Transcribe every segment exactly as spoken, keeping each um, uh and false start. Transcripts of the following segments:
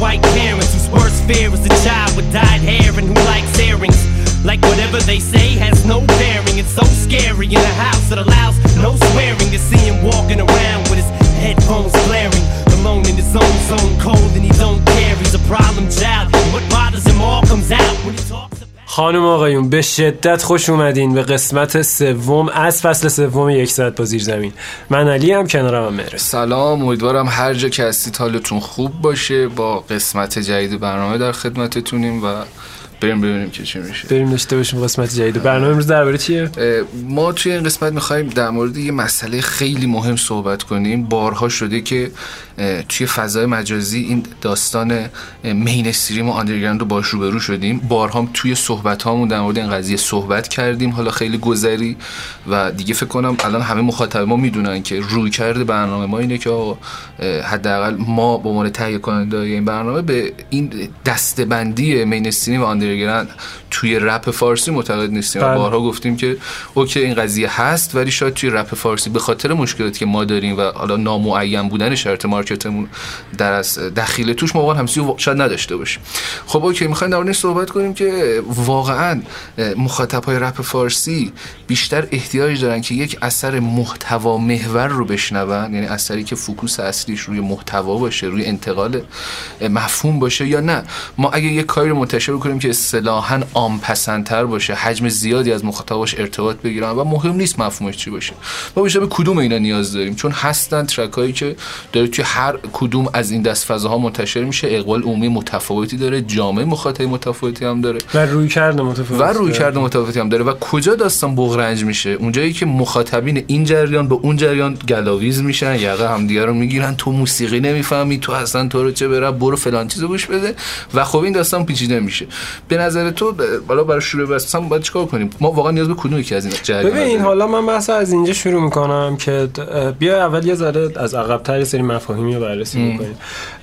white parents whose worst fear is a child with dyed hair and who likes earrings. Like whatever they say has no bearing. It's so scary in a house that allows no swearing. To see him walking around with his headphones blaring, alone in his own zone, cold and he don't care. He's a problem child. What bothers him all comes out when he talks. خانم آقایون به شدت خوش اومدین به قسمت سوم از فصل سوم یک ساعت با زیر زمین. من علی ام، کنارم هم مهر. سلام، امیدوارم هر جا که هستید حالتون خوب باشه. با قسمت جدید برنامه در خدمتتونیم و بریم ببینیم که چی میشه. بریم داشته باشیم قسمت جدید. برنامه امروز درباره چیه؟ ما توی این قسمت می‌خوایم در مورد یه مسئله خیلی مهم صحبت کنیم. بارها شده که توی فضای مجازی این داستان مینستریم و آندرگراند رو باش روبرو شدیم. بارها توی صحبت‌هامون در مورد این قضیه صحبت کردیم، حالا خیلی گذری، و دیگه فکر کنم الان همه مخاطب ما میدونن که رویکرد برنامه ما اینه که حداقل ما به عنوان تهیه کننده این برنامه به این دسته‌بندی مینستریم و آندرگراند توی رپ فارسی معتقد نیستیم. بله. بارها گفتیم که اوکی این قضیه هست، ولی شاید توی رپ فارسی به خاطر مشکلاتی که ما داریم و حالا نامعین بودن شرط مارکتمون در از دخیل توش موقع همسی شاید نداشته باشیم. خب اوکی، می‌خوایم در مورد صحبت کنیم که واقعاً مخاطبای رپ فارسی بیشتر احتیاج دارن که یک اثر محتوا محور رو بشنون، یعنی اثری که فوکوس اصلیش روی محتوا باشه، روی انتقال مفهوم باشه، یا نه ما اگه یک کاری رو منتشر کنیم که اصطلاحاً عام‌پسندتر باشه، حجم زیادی از مخاطباش ارتباط بگیرن و مهم نیست مفهومش چی باشه. ما بیشتر به کدوم اینا نیاز داریم؟ چون هستن ترکایی که داره توی هر کدوم از این دست فضاها منتشر میشه، اقبال عمومی متفاوتی داره، جامعه مخاطب متفاوتی هم داره و رویکرد متفاوتی و رویکرد متفاوتی هم داره. و کجا داستان بغرنج میشه؟ اونجایی که مخاطبین این جریان به اون جریان گلاویز میشن، یقه همدیگه رو میگیرن، تو موسیقی نمیفهمی، تو اصلا تو رو چه بره، برو فلان چیزو گوش بده، و خب این داستان پیچیده میشه. به نظر تو بالا برای شروع بس هم باید چیکار کنیم؟ ما واقعا نیاز به کدوم یکی از این جریان؟ ببین حالا من بحث از اینجا شروع میکنم که بیا اول یه ذره از عقب‌تر یه سری مفاهیمی رو بررسی بکنیم.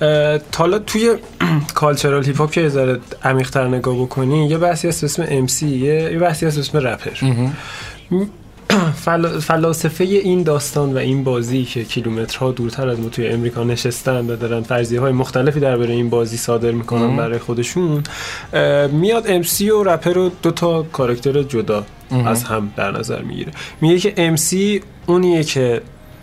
تا حالا توی کالچرال هیپ هاپ که یه ذره عمیق‌تر نگاه بکنی، یه بحثی هست اسم ام سی، یه بحثی هست اسم رپر. فل... فلاسفه این داستان و این بازی که کیلومترها دورتر از ما توی امریکا نشستن و دارن فرضیه‌های مختلفی درباره این بازی صادر میکنن برای خودشون، میاد ام سی و رپر رو دو تا کاراکتر جدا از هم در نظر میگیره. میگه که ام سی اونیه که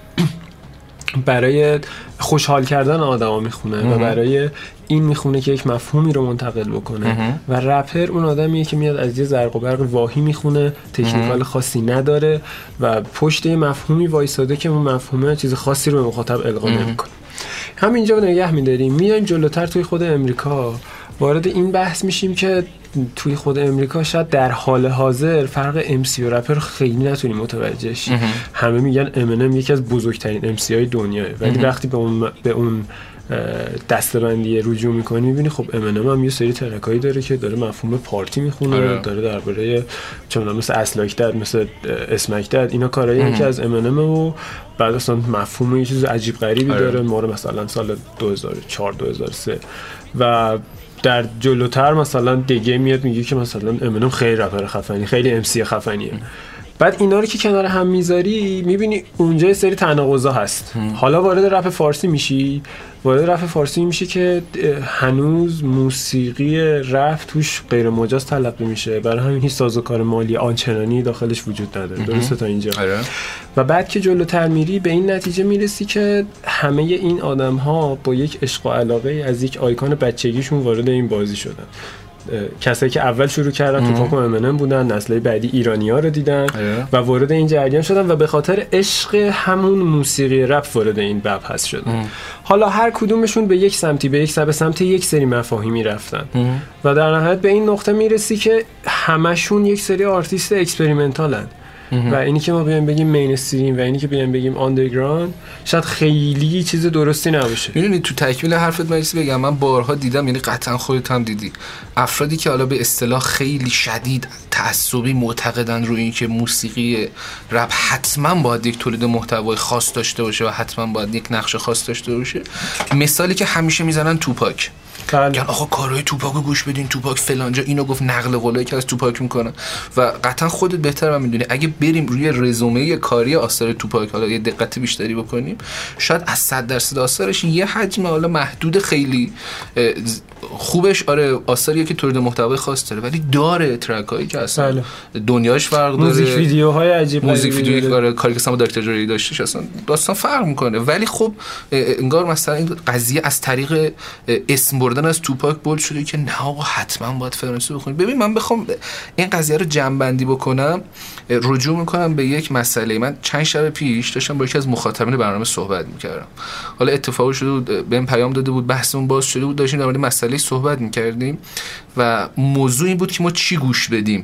برای خوشحال کردن آدما میخونه و برای این میخونه که یک مفهومی رو منتقل بکنه، و رپر اون آدمیه که میاد از یه زرق و برق واهی میخونه، تکنیکال خاصی نداره و پشت یه مفهومی وایساده که اون مفهومه چیز خاصی رو به مخاطب القا نمیکنه. همینجا نگه می‌داریم، میایم جلوتر توی خود امریکا وارد این بحث میشیم که توی خود امریکا شاید در حال حاضر فرق ام سی و رپر خیلی نتونیم متوجه شیم. همه میگن امینم یکی از بزرگترین ام سی های دنیاه، ولی وقتی به اون به اون دسته‌بندی رجوع می‌کنی می‌بینی خب امینم هم یه سری ترکایی داره که داره مفهوم پارتی میخونه، آره. داره درباره چه می‌دونم مثل اسلاک داد، مثل اسمک داد، اینا کارهایی که از امینم و بعد اصلا مفهوم یه چیز عجیب غریبی آره. داره. ما رو مثلا سال دو هزار و چهار دو هزار و سه و در جلوتر مثلا دیگه میاد میگه که مثلا امینم خیلی رپر خفنی، خیلی ام سی خفنیه. بعد اینا رو که کنار هم میذاری میبینی اونجا یه سری تناقضا هست. حالا وارد رپ فارسی میشی، وارد رپ فارسی میشه که هنوز موسیقی رپ توش غیر مجاز تلقی میشه، برای همین هیچ سازوکار مالی آنچنانی داخلش وجود نداره. درسته تا اینجا؟ آره. و بعد که جلوتر میری به این نتیجه میرسی که همه این آدم‌ها با یک عشق و علاقه از یک آیکون بچگیشون وارد این بازی شدن. کسایی که اول شروع کردن تو پاپ و امینم بودن، نسل‌های بعدی ایرانی‌ها رو دیدن آه. و وارد این جریان شدن و به خاطر عشق همون موسیقی رپ وارد این مبحث شدن. اه. حالا هر کدومشون به یک سمتی به یک سمت سمت یک سری مفاهیمی رفتن اه. و در نهایت به این نقطه میرسی که همشون یک سری آرتیست اکسپریمنتالن. و اینی که ما بیایم بگیم مینستریم و اینی که بیایم بگیم آندرگراند شاید خیلی چیز درستی نباشه. میدونی تو تکمیل حرفت من چیزی بگم، من بارها دیدم، یعنی قطعا خودت هم دیدی، افرادی که حالا به اصطلاح خیلی شدید تعصبی معتقدن روی این که موسیقی رپ حتما باید یک تولید محتوای خاص داشته باشه و حتما باید یک نقش خاص داشته باشه. مثالی که همیشه میزنن توپاک، میگن آقا کارهای توپاکو گوش بدین، توپاک فلانجا اینو گفت، نقل قولایی که از توپاک میکنن. و قطعا خودت بهتر من میدونی اگه بریم روی رزومه کاری آثار توپاک حالا یه دقت بیشتری بکنیم، شاید از صد درصد آثارش یه حجم حالا محدود خیلی خوبش آره آثاریه که تولید محتوای خاص داره، ولی داره ترکایی که اصلا بله. دنیاش فرق داره، موزیک ویدیوهای عجیب، موزیک ویدیوی کار کاری که سما دکتر جوری داشتش اصلا داستان فرق میکنه. ولی خب انگار مثلا این قضیه از طریق اسم بردن از توپاک بولد شده که نه آقا حتما باید فرانسه بخونید. ببین من بخوام این قضیه رو جمع بندی بکنم، رجوع میکنم به یک مسئله. من چند شب پیش داشتم با یکی از مخاطبین برنامه صحبت میکردم، حالا اتفاقی شده بود بهم پیام داده بود، بحثمون باز شده بود، داشتیم در مورد مسئله صحبت میکردیم و موضوع این بود که ما چی گوش بدیم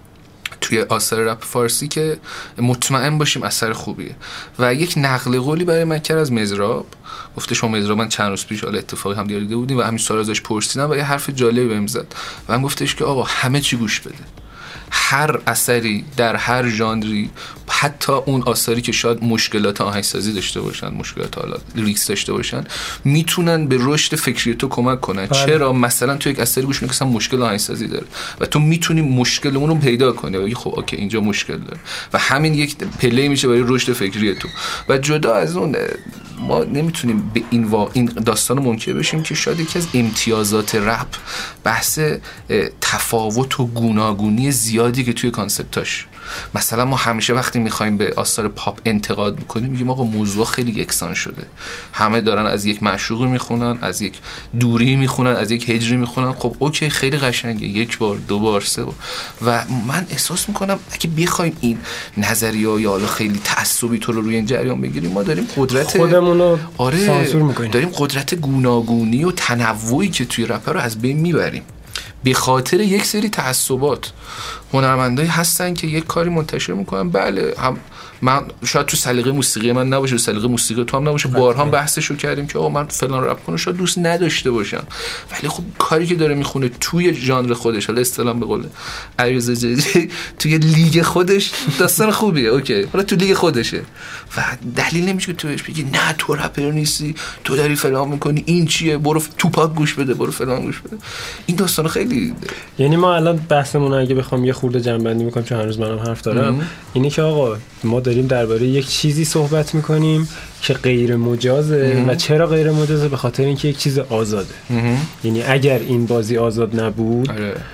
توی آثار رپ فارسی که مطمئن باشیم اثر خوبیه. و یک نقل قولی برای من کرد از مزراب، گفته شما مزراب من چند روز پیش حالا اتفاقی هم دیده بودیم و همین سوال ازش پرسیدم و یه حرف جالبی بهم زد و من گفتش که آقا همه چی گوش بده، هر اثری در هر ژانری، حتی اون آثاری که شاید مشکلات آهنگسازی داشته باشن، مشکلات حالا لیریکس داشته باشن، میتونن به رشد فکری تو کمک کنن. بله. چرا مثلا تو یک اثری گوش میکنی که مشکل آهنگسازی داره و تو میتونی مشکل اون رو پیدا کنی و بگی خب اوکی اینجا مشکل داره و همین یک پله میشه برای رشد فکری تو. و جدا از اون ما نمیتونیم به این وا... این داستان منکر بشیم که شاید یکی از امتیازات رپ بحث تفاوت و گوناگونی زیادی که توی کانسپتاش. مثلا ما همیشه وقتی میخوایم به آثار پاپ انتقاد میکنیم میگیم آقا موضوع خیلی یکسان شده، همه دارن از یک معشوقی میخونن، از یک دوری میخونن، از یک هجری میخونن. خب اوکی خیلی قشنگه، یک بار دو بار سه بار. و من احساس میکنم اگه بخوایم این نظریه یا حالا خیلی تعصبی تو رو روی این جریان بگیریم، ما داریم قدرت خودمون رو آره سانسور میکنیم، داریم قدرت گوناگونی و تنوعی که توی رپ رو از بین میبریم به خاطر یک سری تعصبات. هنرمندایی هستن که یک کاری منتشر میکنن، بله هم من شاید تو سلیقه موسیقی من نباشه، تو سلیقه موسیقی تو هم نباشه، بارها هم بحثشو کردیم که آقا من فلان رپ کنم شاید دوست نداشته باشم، ولی خب کاری که داره میخونه توی ژانر خودش، حالا اصطلاحاً به قول علیرضا جدی توی لیگ خودش داستان خوبیه، اوکی حالا تو لیگ خودشه و دلیل نمیشه که تو بهش بگی نه تو رپر نیستی، تو داری فلان میکنی، این چیه، برو توپاک گوش بده، برو فلان گوش بده. این داستان خیلی، یعنی ما الان بحثمون اگه بخوام یه خورده جمع‌بندی میکنم چون هنوز منم حرف دارم، اینی که آقا ما داریم درباره یک چیزی صحبت میکنیم که غیر مجازه و چرا غیر مجازه؟ به خاطر اینکه یک چیز آزاده. یعنی اگر این بازی آزاد نبود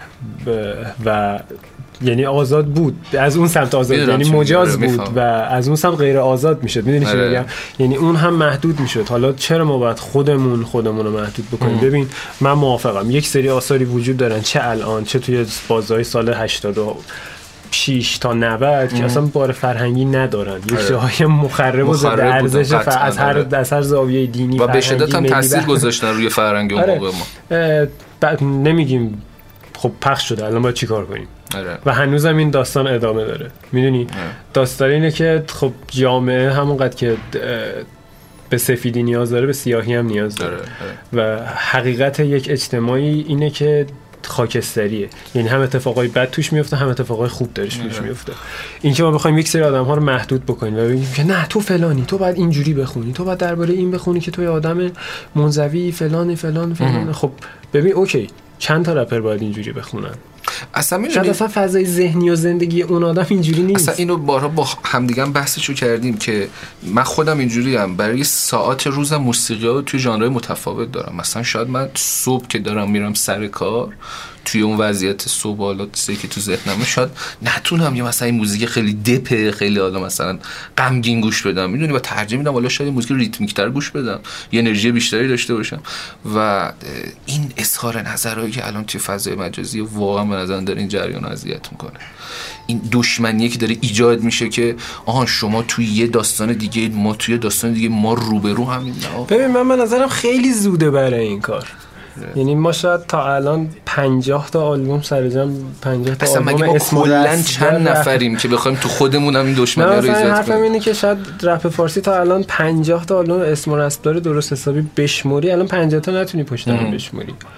و یعنی آزاد بود از اون سمت آزاد، یعنی مجاز بود و از اون سمت غیر آزاد میشد، میدونی چی میگم؟ یعنی اون هم محدود میشد. حالا چرا ما باید خودمون خودمون رو محدود بکنیم؟ ببین من موافقم یک سری آثاری وجود دارن، چه الان چه توی بازهای سال هشتاد و شش تا نود که اصلا بار فرهنگی ندارن، یک جاهای مخرب و ضد ارزش از هر از هر زاویه دینی و به شدت هم تاثیر گذاشتن روی فرهنگ اون موقع ما. نمیگیم خب پخش شده الان باید چیکار کنیم؟ آره. و هنوزم این داستان ادامه داره. میدونی داستان اینه که خب جامعه همونقدر که به سفیدی نیاز داره به سیاهی هم نیاز داره. آره. آره. و حقیقت یک اجتماعی اینه که خاکستریه، یعنی هم اتفاقای بد توش میفته هم اتفاقای خوب درش توش میفته. این که ما بخوایم یک سری آدم‌ها رو محدود بکنیم و بگیم که نه تو فلانی، تو باید اینجوری بخونی، تو باید درباره این بخونی که توی آدم منزوی فلان فلان فلان. خب ببین اوکی چند تا رپر باید اینجوری بخونن؟ اصلا شاید اصلا فضای ذهنی و زندگی اون آدم اینجوری نیست. اصلا اینو بارها با همدیگه هم بحثشو کردیم که من خودم اینجوری ام، برای ساعات روزم موسیقی ها توی ژانرهای متفاوت دارم. مثلا شاید من صبح که دارم میرم سر کار توی اون وضعیت صبح حالا چیزی که تو ذهنمه شاید نتونم یه مثلا این موزیک خیلی دپه خیلی حالا مثلا غمگین گوش بدم، میدونی، و ترجیح میدم حالا شاید موزیک ریتمیک‌تر گوش بدم، یه انرژی بیشتری داشته باشم. و این اظهار نظرهایی که الان توی فضای مجازی واقعا به نظر داره این جریان رو اذیت میکنه. این دشمنیه که داره ایجاد میشه که آها شما توی یه داستان دیگه ما توی داستان دیگه ما روبرو همین. ببین من به نظرم خیلی زوده برای این کار. یعنی ما شاید تا الان پنجاه تا آلبوم سرجم پنجاه تا اصلا آلبوم اسم کلا چند نفریم که بخوایم تو خودمون هم این دشمنی رو ایجاد کنیم. حرفم اینه که شاید رپ فارسی تا الان پنجاه تا آلبوم اسم و رسم داره درست حسابی بشموری، الان پنجاه تا نتونی پشت هم بشموری.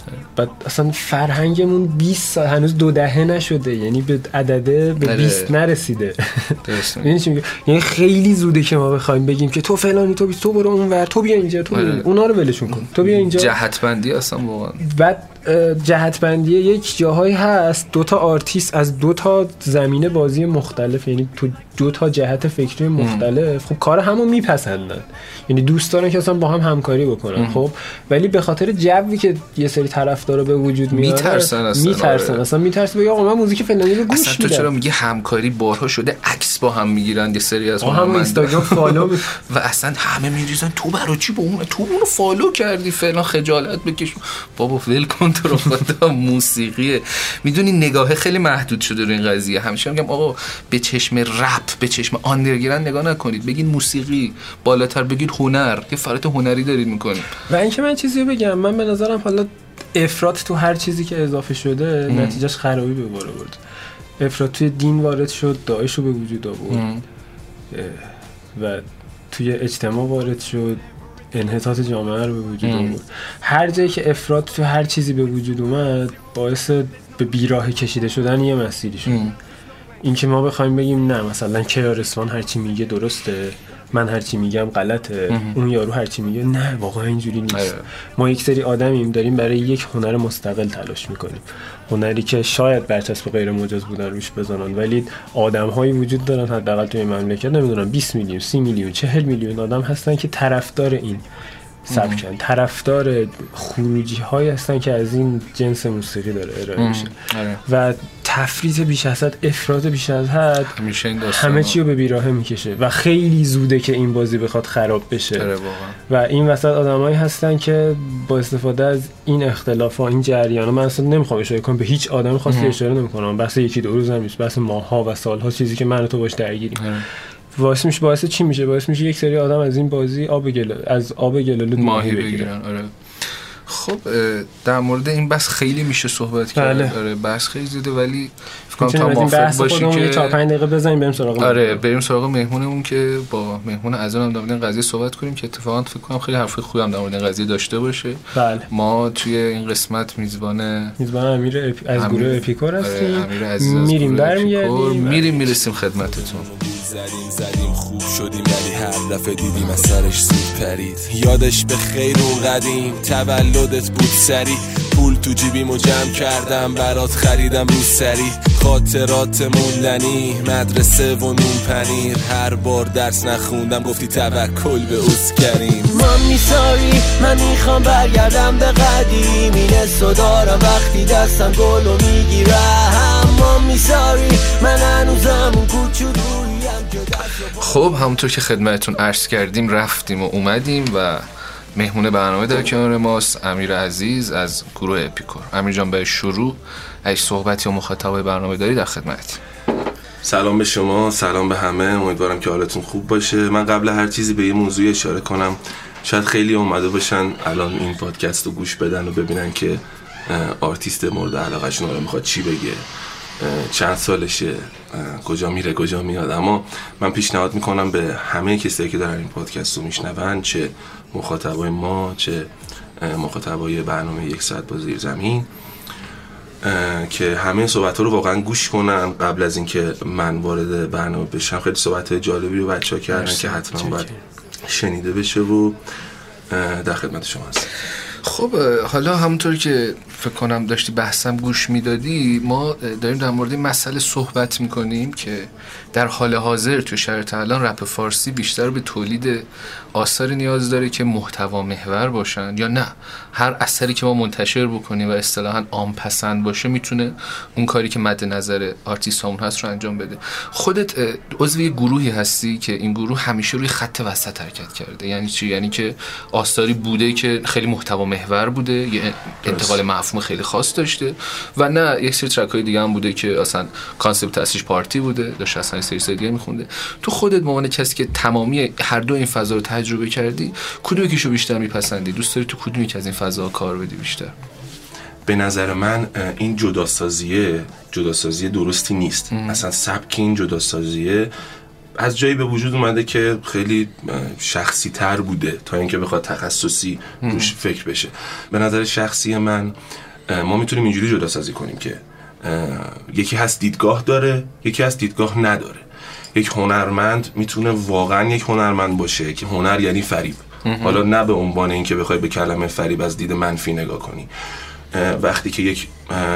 بعد اصلا فرهنگمون بیست سال هنوز دو دهه نشده، یعنی به عدده به بیست نرسیده. یعنی چی میگم؟ یعنی خیلی زوده که ما بخوایم بگیم که تو فلانی، تو تو برو اونور، تو بیا اینجا، تو بیا. اونا رو ولشون کن، تو بیا اینجا. جهت بندی اصلا واقعا. بعد جهت بندی یک جاهایی هست دو تا آرتیست از دو تا زمینه بازی مختلف، یعنی تو دو تا جهت فکری مختلف خب کار همو میپسندن، یعنی دوست دارن که اصلا با هم همکاری بکنن. خب ولی به خاطر جوی که یه سری طرفدارا به وجود میاره میترسن اصلا میترسن اصلا میترسن بگه آقا من موزیک فلانی رو گوش میدم. اصلا تو چرا میگی همکاری بارها شده عکس با هم میگیرن یه سری از هم اینستاگرام فالو می... و اصلا همه میریزن تو برای چی با اون تو اونو فالو کردی فلان، خجالت بکش بابا، ول کن تو رو خدا. موسیقیه میدونی نگاه خیلی محدود شده رو این قضیه. همیشه میگم آقا به چشم رپ به چشم آندرگراند نگاه نکنید، بگید موسیقی، بالاتر بگید هنر، یه فرات هنری دارید میکنید. و اینکه من چیزی رو بگم، من به نظرم حالا افراط تو هر چیزی که اضافه شده ام. نتیجهش خرابی به بار آورد. افراط توی دین وارد شد، داعش رو به وجود آورد و توی اجتماع وارد شد، انحطاط جامعه رو به وجود آورد. هر جایی که افراط تو هر چیزی به وجود اومد باعث به بیراه کشیده شدن یه مسیری شد. این که ما بخوایم بگیم نه مثلا کیارستان هرچی میگه درسته، من هرچی میگم غلطه، اون یارو هرچی میگه، نه واقعا اینجوری نیست. آره. ما یک سری آدمیم داریم برای یک هنر مستقل تلاش میکنیم، هنری که شاید برچسب غیر مجاز بودن روش بزنن، ولی آدم‌هایی وجود دارن حداقل توی مملکت نمیدونم بیست میلیون، سی میلیون، چهل میلیون آدم هستن که طرفدار این سبکن، طرفدار خروجی هایی هستن که از این جنس موسیقی داره ارائه میشه و تفریط بیش از حد، افراط بیش از حد همه چی رو به بیراهه میکشه و خیلی زوده که این بازی بخواد خراب بشه. و این وسط آدمایی هستن که با استفاده از این اختلافا، این جریانا، من اصلا نمیخوام اشاره کنم به هیچ آدمی خاصی اشاره نمیکنم، بحث یکی دو روز نیست، بحث ماها و سالها، چیزی که من و تو باش درگیریم. واسه میشه باعث چی میشه؟ باعث میشه یک سری آدم از این بازی آب گل از آب گلالود ماهی بگیرن. آره. خب در مورد این بحث خیلی میشه صحبت کرد. بله. آره بحث خیلی زیاده، ولی فکر کنم تا موافق باشی که چهار پنج دقیقه بزنیم بریم سراغ. آره بریم سراغ مهمونمون که با مهمون عزیزم در مورد این قضیه صحبت کنیم که اتفاقا فکر کنم خیلی حرف خوبی هم در مورد این قضیه داشته باشه. بله. ما توی این قسمت میزبان میزبان امیر اپ... از گروه اپیکور هستیم. آره امیر عزیز میریم برمیگردیم میریم میرسیم خدمتتون. زدیم زدیم خوب شدیم ولی هر دفعه دیدیم از سرش زود پرید. یادش به خیر و قدیم تولدت بود سری، پول تو جیبیمو جمع کردم برات خریدم رو سری، خاطرات موندنی مدرسه و نون پنیر، هر بار درس نخوندم گفتی توکل به اسکریم. مامی ساری من میخوام برگردم به قدیم، این صدارم وقتی دستم گلو میگیرم. مامی ساری من هنوزم اون کوچولویم. خب همونطور که خدمتتون عرض کردیم رفتیم و اومدیم و مهمون برنامه در کنار ماست امیر عزیز از گروه اپیکور. امیر جان به شروع اگه صحبتی و مخاطبای برنامه داری در خدمت. سلام به شما، سلام به همه، امیدوارم که حالتون خوب باشه. من قبل هر چیزی به یه موضوع اشاره کنم، شاید خیلی اومده باشن الان این پادکست رو گوش بدن و ببینن که آرتیست مورد علاقه‌شون رو میخواد چی بگه، چند سالشه، کجا میره کجا میاد. اما من پیشنهاد میکنم به همه کسایی که دارن این پادکست رو میشنون، چه مخاطبای ما چه مخاطبای برنامه یک ساعت با زیر زمین، که همه صحبت‌ها رو واقعا گوش کنن قبل از اینکه من وارد برنامه بشم. خیلی صحبت جالبی رو بچه‌ها کردن که حتما باید شنیده بشه و در خدمت شما هستم. خب حالا همونطور که فکر کنم داشتی بحثم گوش میدادی، ما داریم در مورد این مسئله صحبت میکنیم که در حال حاضر تو شرایط الان رپ فارسی بیشتر به تولید آثاری نیاز داره که محتوا محور باشن، یا نه هر اثری که ما منتشر بکنیم و اصطلاحاً عام پسند باشه میتونه اون کاری که مد نظر آرتیستامون هست رو انجام بده. خودت عضو یه گروهی هستی که این گروه همیشه روی خط وسط حرکت کرده. یعنی چی؟ یعنی که آثاری بوده که خیلی محتوا محور بوده، یه انتقال مفهوم خیلی خاص داشته، و نه یک سری ترک‌های دیگه هم بوده که اصلا کانسپت اصلیش پارتی بوده، داشت اصلا سری سری دیگه میخونده. تو خودت به عنوان کسی که تمامی هر دو این فضا رو تجربه کردی، کدوم یکیشو بیشتر میپسندی؟ دوست داری تو کدوم یک از این فضاها کار بدی بیشتر؟ به نظر من این جداسازیه جداسازی درستی نیست. ام. اصلا سبک این جداسازیه از جایی به وجود اومده که خیلی شخصی تر بوده تا اینکه بخواد تخصصی روش فکر بشه. به نظر شخصی من ما میتونیم اینجوری جدا سازی کنیم که یکی هست دیدگاه داره، یکی هست دیدگاه نداره. یک هنرمند میتونه واقعا یک هنرمند باشه که هنر یعنی فریب. حالا نه به عنوان اینکه بخوای به کلمه فریب از دید منفی نگاه کنی. وقتی که یک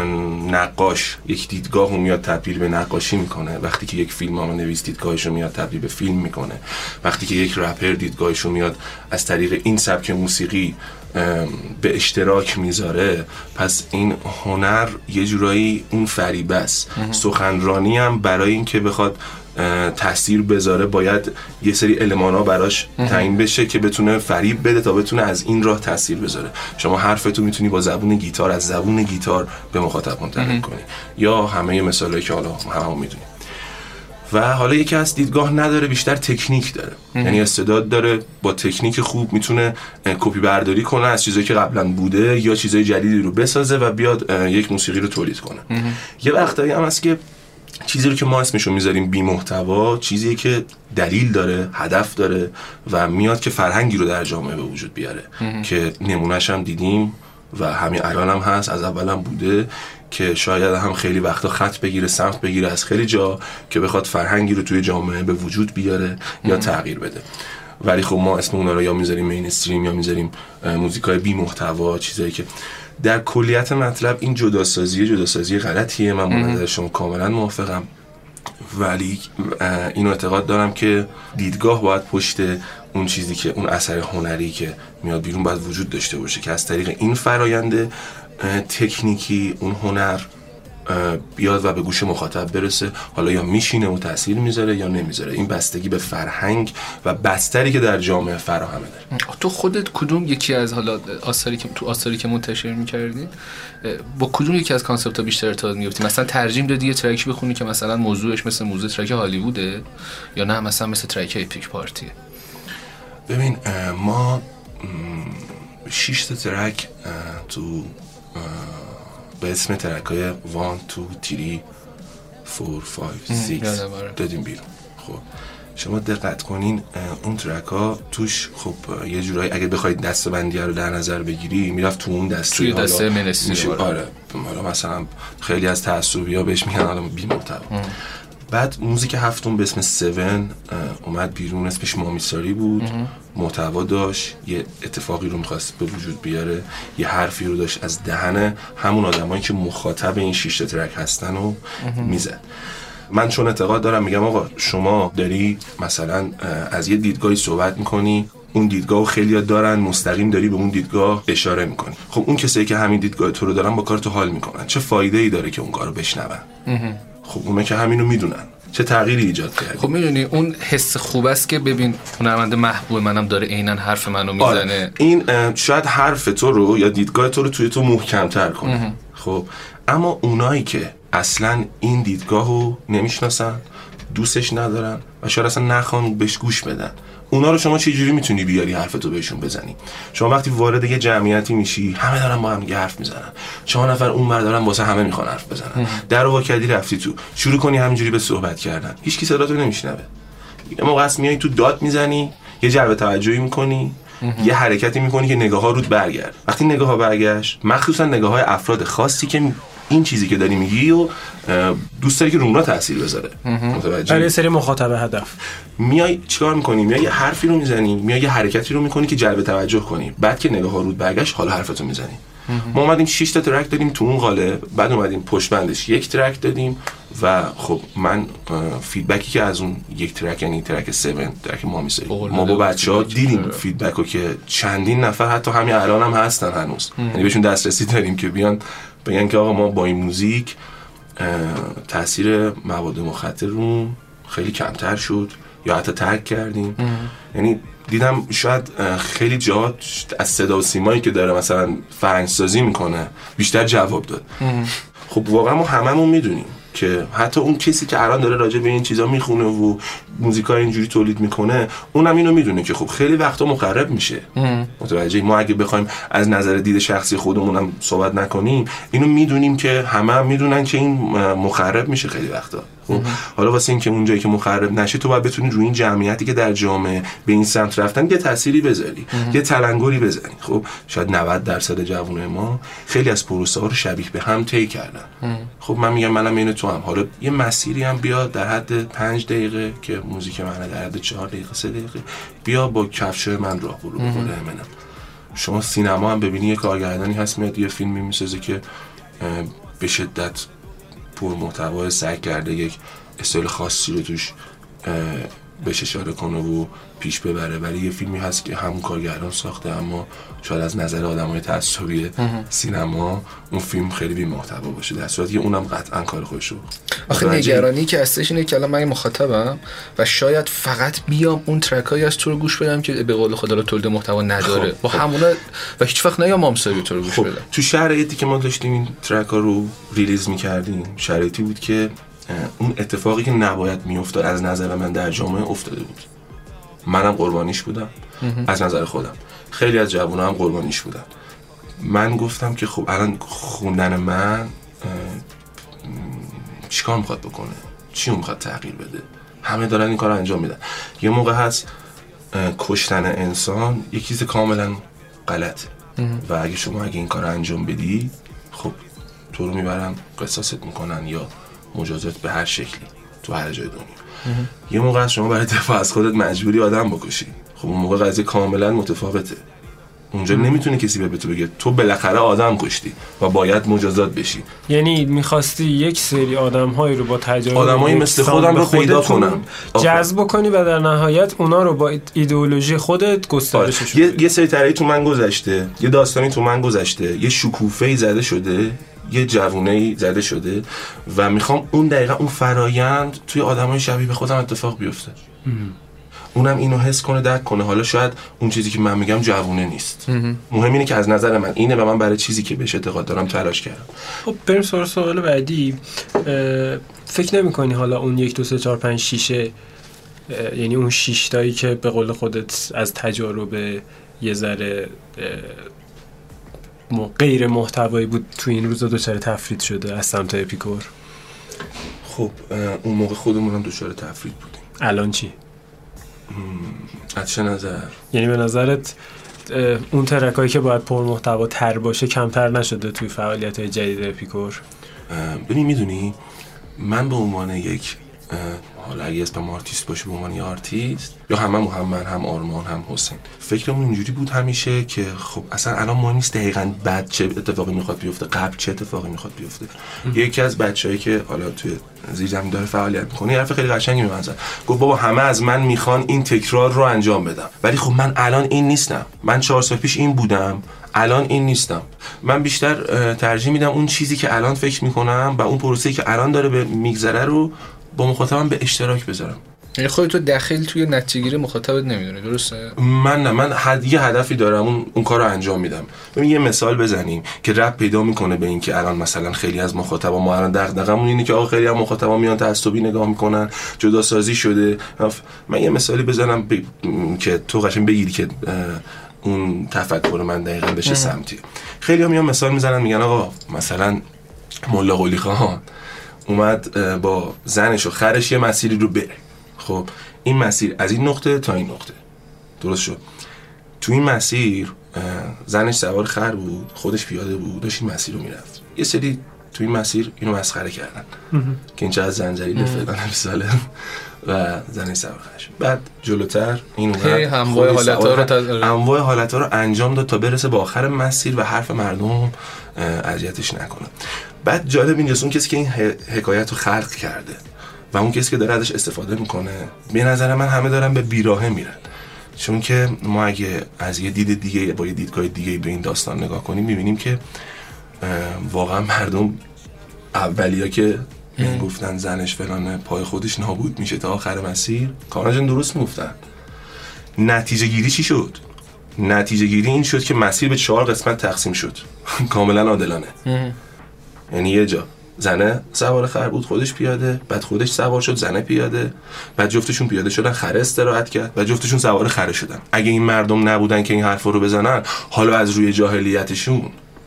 نقاش یک دیدگاه رو میاد تبدیل به نقاشی میکنه، وقتی که یک فیلمنامه نویس دیدگاهش رو میاد تبدیل به فیلم میکنه، وقتی که یک رپر دیدگاهش رو میاد از طریق این سبک موسیقی به اشتراک میذاره، پس این هنر یه جورایی اون فریبه است. سخنرانی هم برای اینکه بخواد تاثیر بذاره باید یه سری المانا براش تعیین بشه که بتونه فریب بده تا بتونه از این راه تاثیر بذاره. شما حرفتو میتونی با زبون گیتار از زبون گیتار به مخاطب منتقل کنی، یا همه مثالایی که حالا همون میدونی. و حالا یکی از دیدگاه نداره، بیشتر تکنیک داره، یعنی استعداد داره با تکنیک خوب میتونه کپی برداری کنه از چیزایی که قبلا بوده یا چیزای جدیدی رو بسازه و بیاد یک موسیقی رو تولید کنه. یه وقتایی هم هست که چیزی رو که ما اسمشو میذاریم بی محتوا، چیزیه که دلیل داره، هدف داره و میاد که فرهنگی رو در جامعه به وجود بیاره که نمونهش هم دیدیم و همین الان هم هست، از اول هم بوده که شاید هم خیلی وقتا خط بگیره، سمت بگیره از خیلی جا که بخواد فرهنگی رو توی جامعه به وجود بیاره یا تغییر بده. ولی خب ما اسم اونا رو یا میذاریم مینستریم یا میذاریم موزیکای بی محتوا، چیزایی که در کلیت مطلب این جداسازی جداسازی غلطیه. من با نظر شما کاملا موافقم، ولی اینو اعتقاد دارم که دیدگاه باید پشت اون چیزی که اون اثر هنری که میاد بیرون باید وجود داشته باشه که از طریق این فرآیند تکنیکی اون هنر بیاد و به گوش مخاطب برسه. حالا یا میشینه و تأثیر میذاره یا نمیذاره، این بستگی به فرهنگ و بستری که در جامعه فراهمه داره. تو خودت کدوم یکی از حالا آثاری که تو آثاری که منتشر می‌کردی با کدوم یکی از کانسپت‌ها بیشتر ارتباط می‌گرفتی؟ مثلا ترجیح دادی یه ترک بخونی که مثلا موضوعش مثل موضوع ترک هالیووده یا نه مثلا مثل ترک اپیک پارتیه؟ ببین ما شش تا ترک تو به اسم ترک های وان، تو، تری، فور، فایو، سیکس دادیم بیرون. خب شما دقت کنین اون ترک ها توش خب یه جورایی اگه بخواید دسته بندی رو در نظر بگیری میرفت تو اون دسته، توی دسته منستی. آره حالا مثلا خیلی از تعصبی ها بهش میگن حالا بی محتوا. بعد موزیک هفتم به اسم سون اومد بیرون، اسمش مامیساری بود، محتوا داشت، یه اتفاقی رو میخواست به وجود بیاره، یه حرفی رو داشت از دهن همون آدمایی که مخاطب این شش تا ترک هستن رو میزد. من چون اعتقاد دارم میگم آقا شما داری مثلا از یه دیدگاهی صحبت میکنی، اون دیدگاهو خیلی‌ها دارن، مستقیم داری به اون دیدگاه اشاره میکنی. خب اون کسایی که همین دیدگاه تو رو دارن با کار تو حال میکنن، چه فایده‌ای داره که اون کارو بشنون؟ خب اونا که همینو میدونن، چه تغییری ایجاد کرد؟ خب میدونی اون حس خوب است که ببین هنرمند محبوب منم داره عیناً حرف منو میزنه. آره. این شاید حرف تو رو یا دیدگاه تو رو توی تو محکم‌تر کنه. خب اما اونایی که اصلا این دیدگاهو نمیشناسن، دوستش ندارن و شاید اصلا نخوان بهش گوش بدن، اونا رو شما چه جوری میتونی بیاری حرفتو بهشون بزنی؟ شما وقتی وارد یه جمعیتی میشی همه دارن با هم دیگه حرف میزنن، چهار نفر اون ور دارن واسه همه میخوان حرف بزنن، در وا کردی رفتی تو شروع کنی همینجوری به صحبت کردن، هیچ کی صداتو نمیشنوه. یه موقع است میای تو داد میزنی، یه جلب توجهی میکنی، یه حرکتی میکنی که نگاه‌ها رود برگرد. وقتی نگاه‌ها برگشت، مخصوصا نگاه‌های افراد خاصی که این چیزی که داری میگی و دوست داری که رونا تاثیر بذاره، متوجه؟ برای سری مخاطب هدف میای چیکار میکنی؟ میای یه حرفی رو میزنی، میای یه حرکتی رو میکنی که جلب توجه کنی، بعد که نگاه‌ها رود برگشت حالا حرفتو میزنی. ما اومدیم شش تا ترک دادیم تو اون قالب، بعد اومدیم پشت بندش یک ترک دادیم و خب من فیدبکی که از اون یک ترک، یعنی ترک هفت، ترک مامیساری، ما با بچه‌ها دیدیم فیدبکو که چندین نفر حتی همین الان هم هستن هنوز، یعنی بهشون دسترسی داریم که بیان بگن که آقا ما با این موزیک تاثیر مواد مخدر رو خیلی کمتر شد یا حتی ترک کردیم. یعنی دیدم شاید خیلی جا از صدا و سیمایی که داره مثلا فرهنگ‌سازی میکنه بیشتر جواب داد. خب واقعا ما هممون میدونیم که حتی اون کسی که الان داره راجع به این چیزا میخونه و موزیکا اینجوری تولید میکنه اونم اینو میدونه که خب خیلی وقتا مخرب میشه. متوجه؟ ما اگه بخوایم از نظر دید شخصی خودمونم صحبت نکنیم اینو میدونیم که همه هم میدونن که این مخرب میشه خیلی وقتا. خب حالا واسه اینکه اونجایی که مخرب نشه تو باید بتونی روی این جمعیتی که در جامعه به این سمت رفتن یه تأثیری بذاری، یه تلنگری بزنی. خب شاید نود درصد جوانای ما خیلی از پروسه ها رو شبیه به هم طی کردن. خب من میگم منم اینو تو هم حالا یه مسیری هم بیا در حد پنج دقیقه که موزیک منه در حد چهار دقیقه سه دقیقه بیا با کفشای من راه برو بخوره منم. شما سینما هم ببینی یه کارگردانی هست میاد یه فیلمی میسازه که به شدت پر محتوا سعی کرده یک استایل خاصی رو توش بهش اشاره کنه و پیش ببره، ولی یه فیلمی هست که همون کارگردان ساخته اما شاید از نظر آدمای تعصبی سینما اون فیلم خیلی بی محتوا باشه، در صورتی که اونم قطعا کار خودش رو. آخه نگرانی که هستش اینه که الان من مخاطبم و شاید فقط بیام اون ترکایی از تو رو گوش بدم که به قول خدا تولید محتوا نداره خب. با همونا و هیچ وقت نیام مامساری تو رو گوش خب. بدم. تو شرایطی که ما داشتیم این ترکا رو ریلیز می‌کردیم شرایطی بود که اون اتفاقی که نباید میافتاد از نظر من در جامعه افتاده بود. منم قربانیش بودم از نظر خودم، خیلی از جوونا هم قربانیش بودن. من گفتم که خب الان خوندن من چیکار میخواد بکنه، چی میخواد تغییر بده؟ همه دارن این کار رو انجام میدن. یه موقع هست کشتن انسان یک چیز کاملا غلطه و اگه شما اگه این کار رو انجام بدی خب تو رو میبرن قصاصت میکنن یا مجازات به هر شکلی تو هر جای دنیا. یه موقع از شما برای دفاع از خودت مجبوری آدم بکشی. خب اون موقع قضیه کاملا متفاوته. اونجا نمیتونه کسی به تو بگه تو بالاخره آدم کشتی و باید مجازات بشی. یعنی میخواستی یک سری آدم‌هایی رو با تجارب آدمایی مثل خودم رو پیدا کنم، جذب کنی و در نهایت اونا رو با ایدئولوژی خودت گسترشش بدی. یه سری طرحی تو من گذشته، یه داستانی تو من گذشته، یه شکوفه‌ای زده شده، یه جوونه‌ای زده شده و میخوام اون دقیقا اون فرایند توی آدمای شبیه به خودم اتفاق بیفته. اونم اینو حس کنه، درک کنه. حالا شاید اون چیزی که من میگم جوونه نیست، مهم اینه که از نظر من اینه و من برای چیزی که بهش اعتقاد دارم تلاش کردم. خب بریم سوال سوال بعدی. فکر نمی کنی حالا اون یک دو سه چهار پنج شیشه، یعنی اون شیش تایی که به قول خودت از تجارب یه ذره غیر محتوایی بود تو این روزا دچار تفرید شده از سمت اپیکور؟ خب اون موقع خودمون هم دچار تفرید بودیم. الان چی؟ از چه نظر؟ یعنی به نظرت اون ترکایی که باید پر محتوا تر باشه کمتر نشده توی فعالیت‌های جدید اپیکور؟ ببین میدونی من به عنوان یک حالا اگه اسم آرتیست باشه به عنوان یه آرتیست یا همه محمد هم آرمان هم حسین فکرمون اینجوری بود همیشه که خب اصلا الان مهم نیست دقیقاً بعد چه اتفاقی میخواد بیفته، قبل چه اتفاقی میخواد بیفته. یکی از بچه‌ای که حالا توی زیر زمین داره فعالیت میکنه یه حرف خیلی قشنگی به من زد، گفت بابا همه از من میخوان این تکرار رو انجام بدم ولی خب من الان این نیستم، من چهار سال پیش این بودم الان این نیستم. من بیشتر ترجیح میدم اون چیزی که الان فکر میکنم و اون پروسه‌ای که الان داره به میگذره رو با مخاطبم به اشتراک بذارم. یعنی خودت داخل توی نتیجه‌گیری مخاطبت نمیدونی، درسته؟ من نه، من حد یه هدفی دارم اون اون کارو انجام میدم. ببین یه مثال بزنیم که رپ پیدا میکنه به این که الان مثلا خیلی از مخاطبا ما الان دغدغمون اینه که آقا خیلی از مخاطبا میان تعصبی نگاه میکنن، جدا سازی شده. من یه مثالی بزنم ب... که تو قشنگ بگیری که اون تفکر من دقیقاً بشه سمتی. خیلی هم میان مثال میزنن میگن آقا مثلا ملا قلی خان اومد با زنش و خرش یه مسیری رو بره. خب این مسیر از این نقطه تا این نقطه درست شد. تو این مسیر زنش سوار خر بود، خودش پیاده بود، داشت این مسیر رو میرفت. یه سری تو این مسیر اینو مسخره کردن که این چقدر زنجیل فلان مثاله و زنش سوار خرش. بعد جلوتر این اومد انواع حالت‌ها رو تا... انواع حالت‌ها رو انجام داد تا برسه به آخر مسیر و حرف مردم اذیتش نکنه. بعد جالب اینجاست اون کسی که این حکایت رو خلق کرده و اون کسی که داره ازش استفاده میکنه به نظر من همه دارن به بیراهه میرن، چون که ما اگه از یه دید دیگه با یه دیدگاه دیگه به این داستان نگاه کنیم میبینیم که واقعا مردم اولیا که گفتن زنش فلان پای خودش نابود میشه تا آخر مسیر کاراشون درست میگفتن. نتیجه گیری چی شد؟ نتیجه گیری این شد که مسیر به چهار قسمت تقسیم شد کاملا عادلانه. یعنی یه جا زنه سوار خر بود، خودش پیاده، بعد خودش سوار شد، زنه پیاده، بعد جفتشون پیاده شدن، خر استراحت کرد، بعد جفتشون سوار خر شدن. اگه این مردم نبودن که این حرفا رو بزنن، حالا از روی جاهلیتشون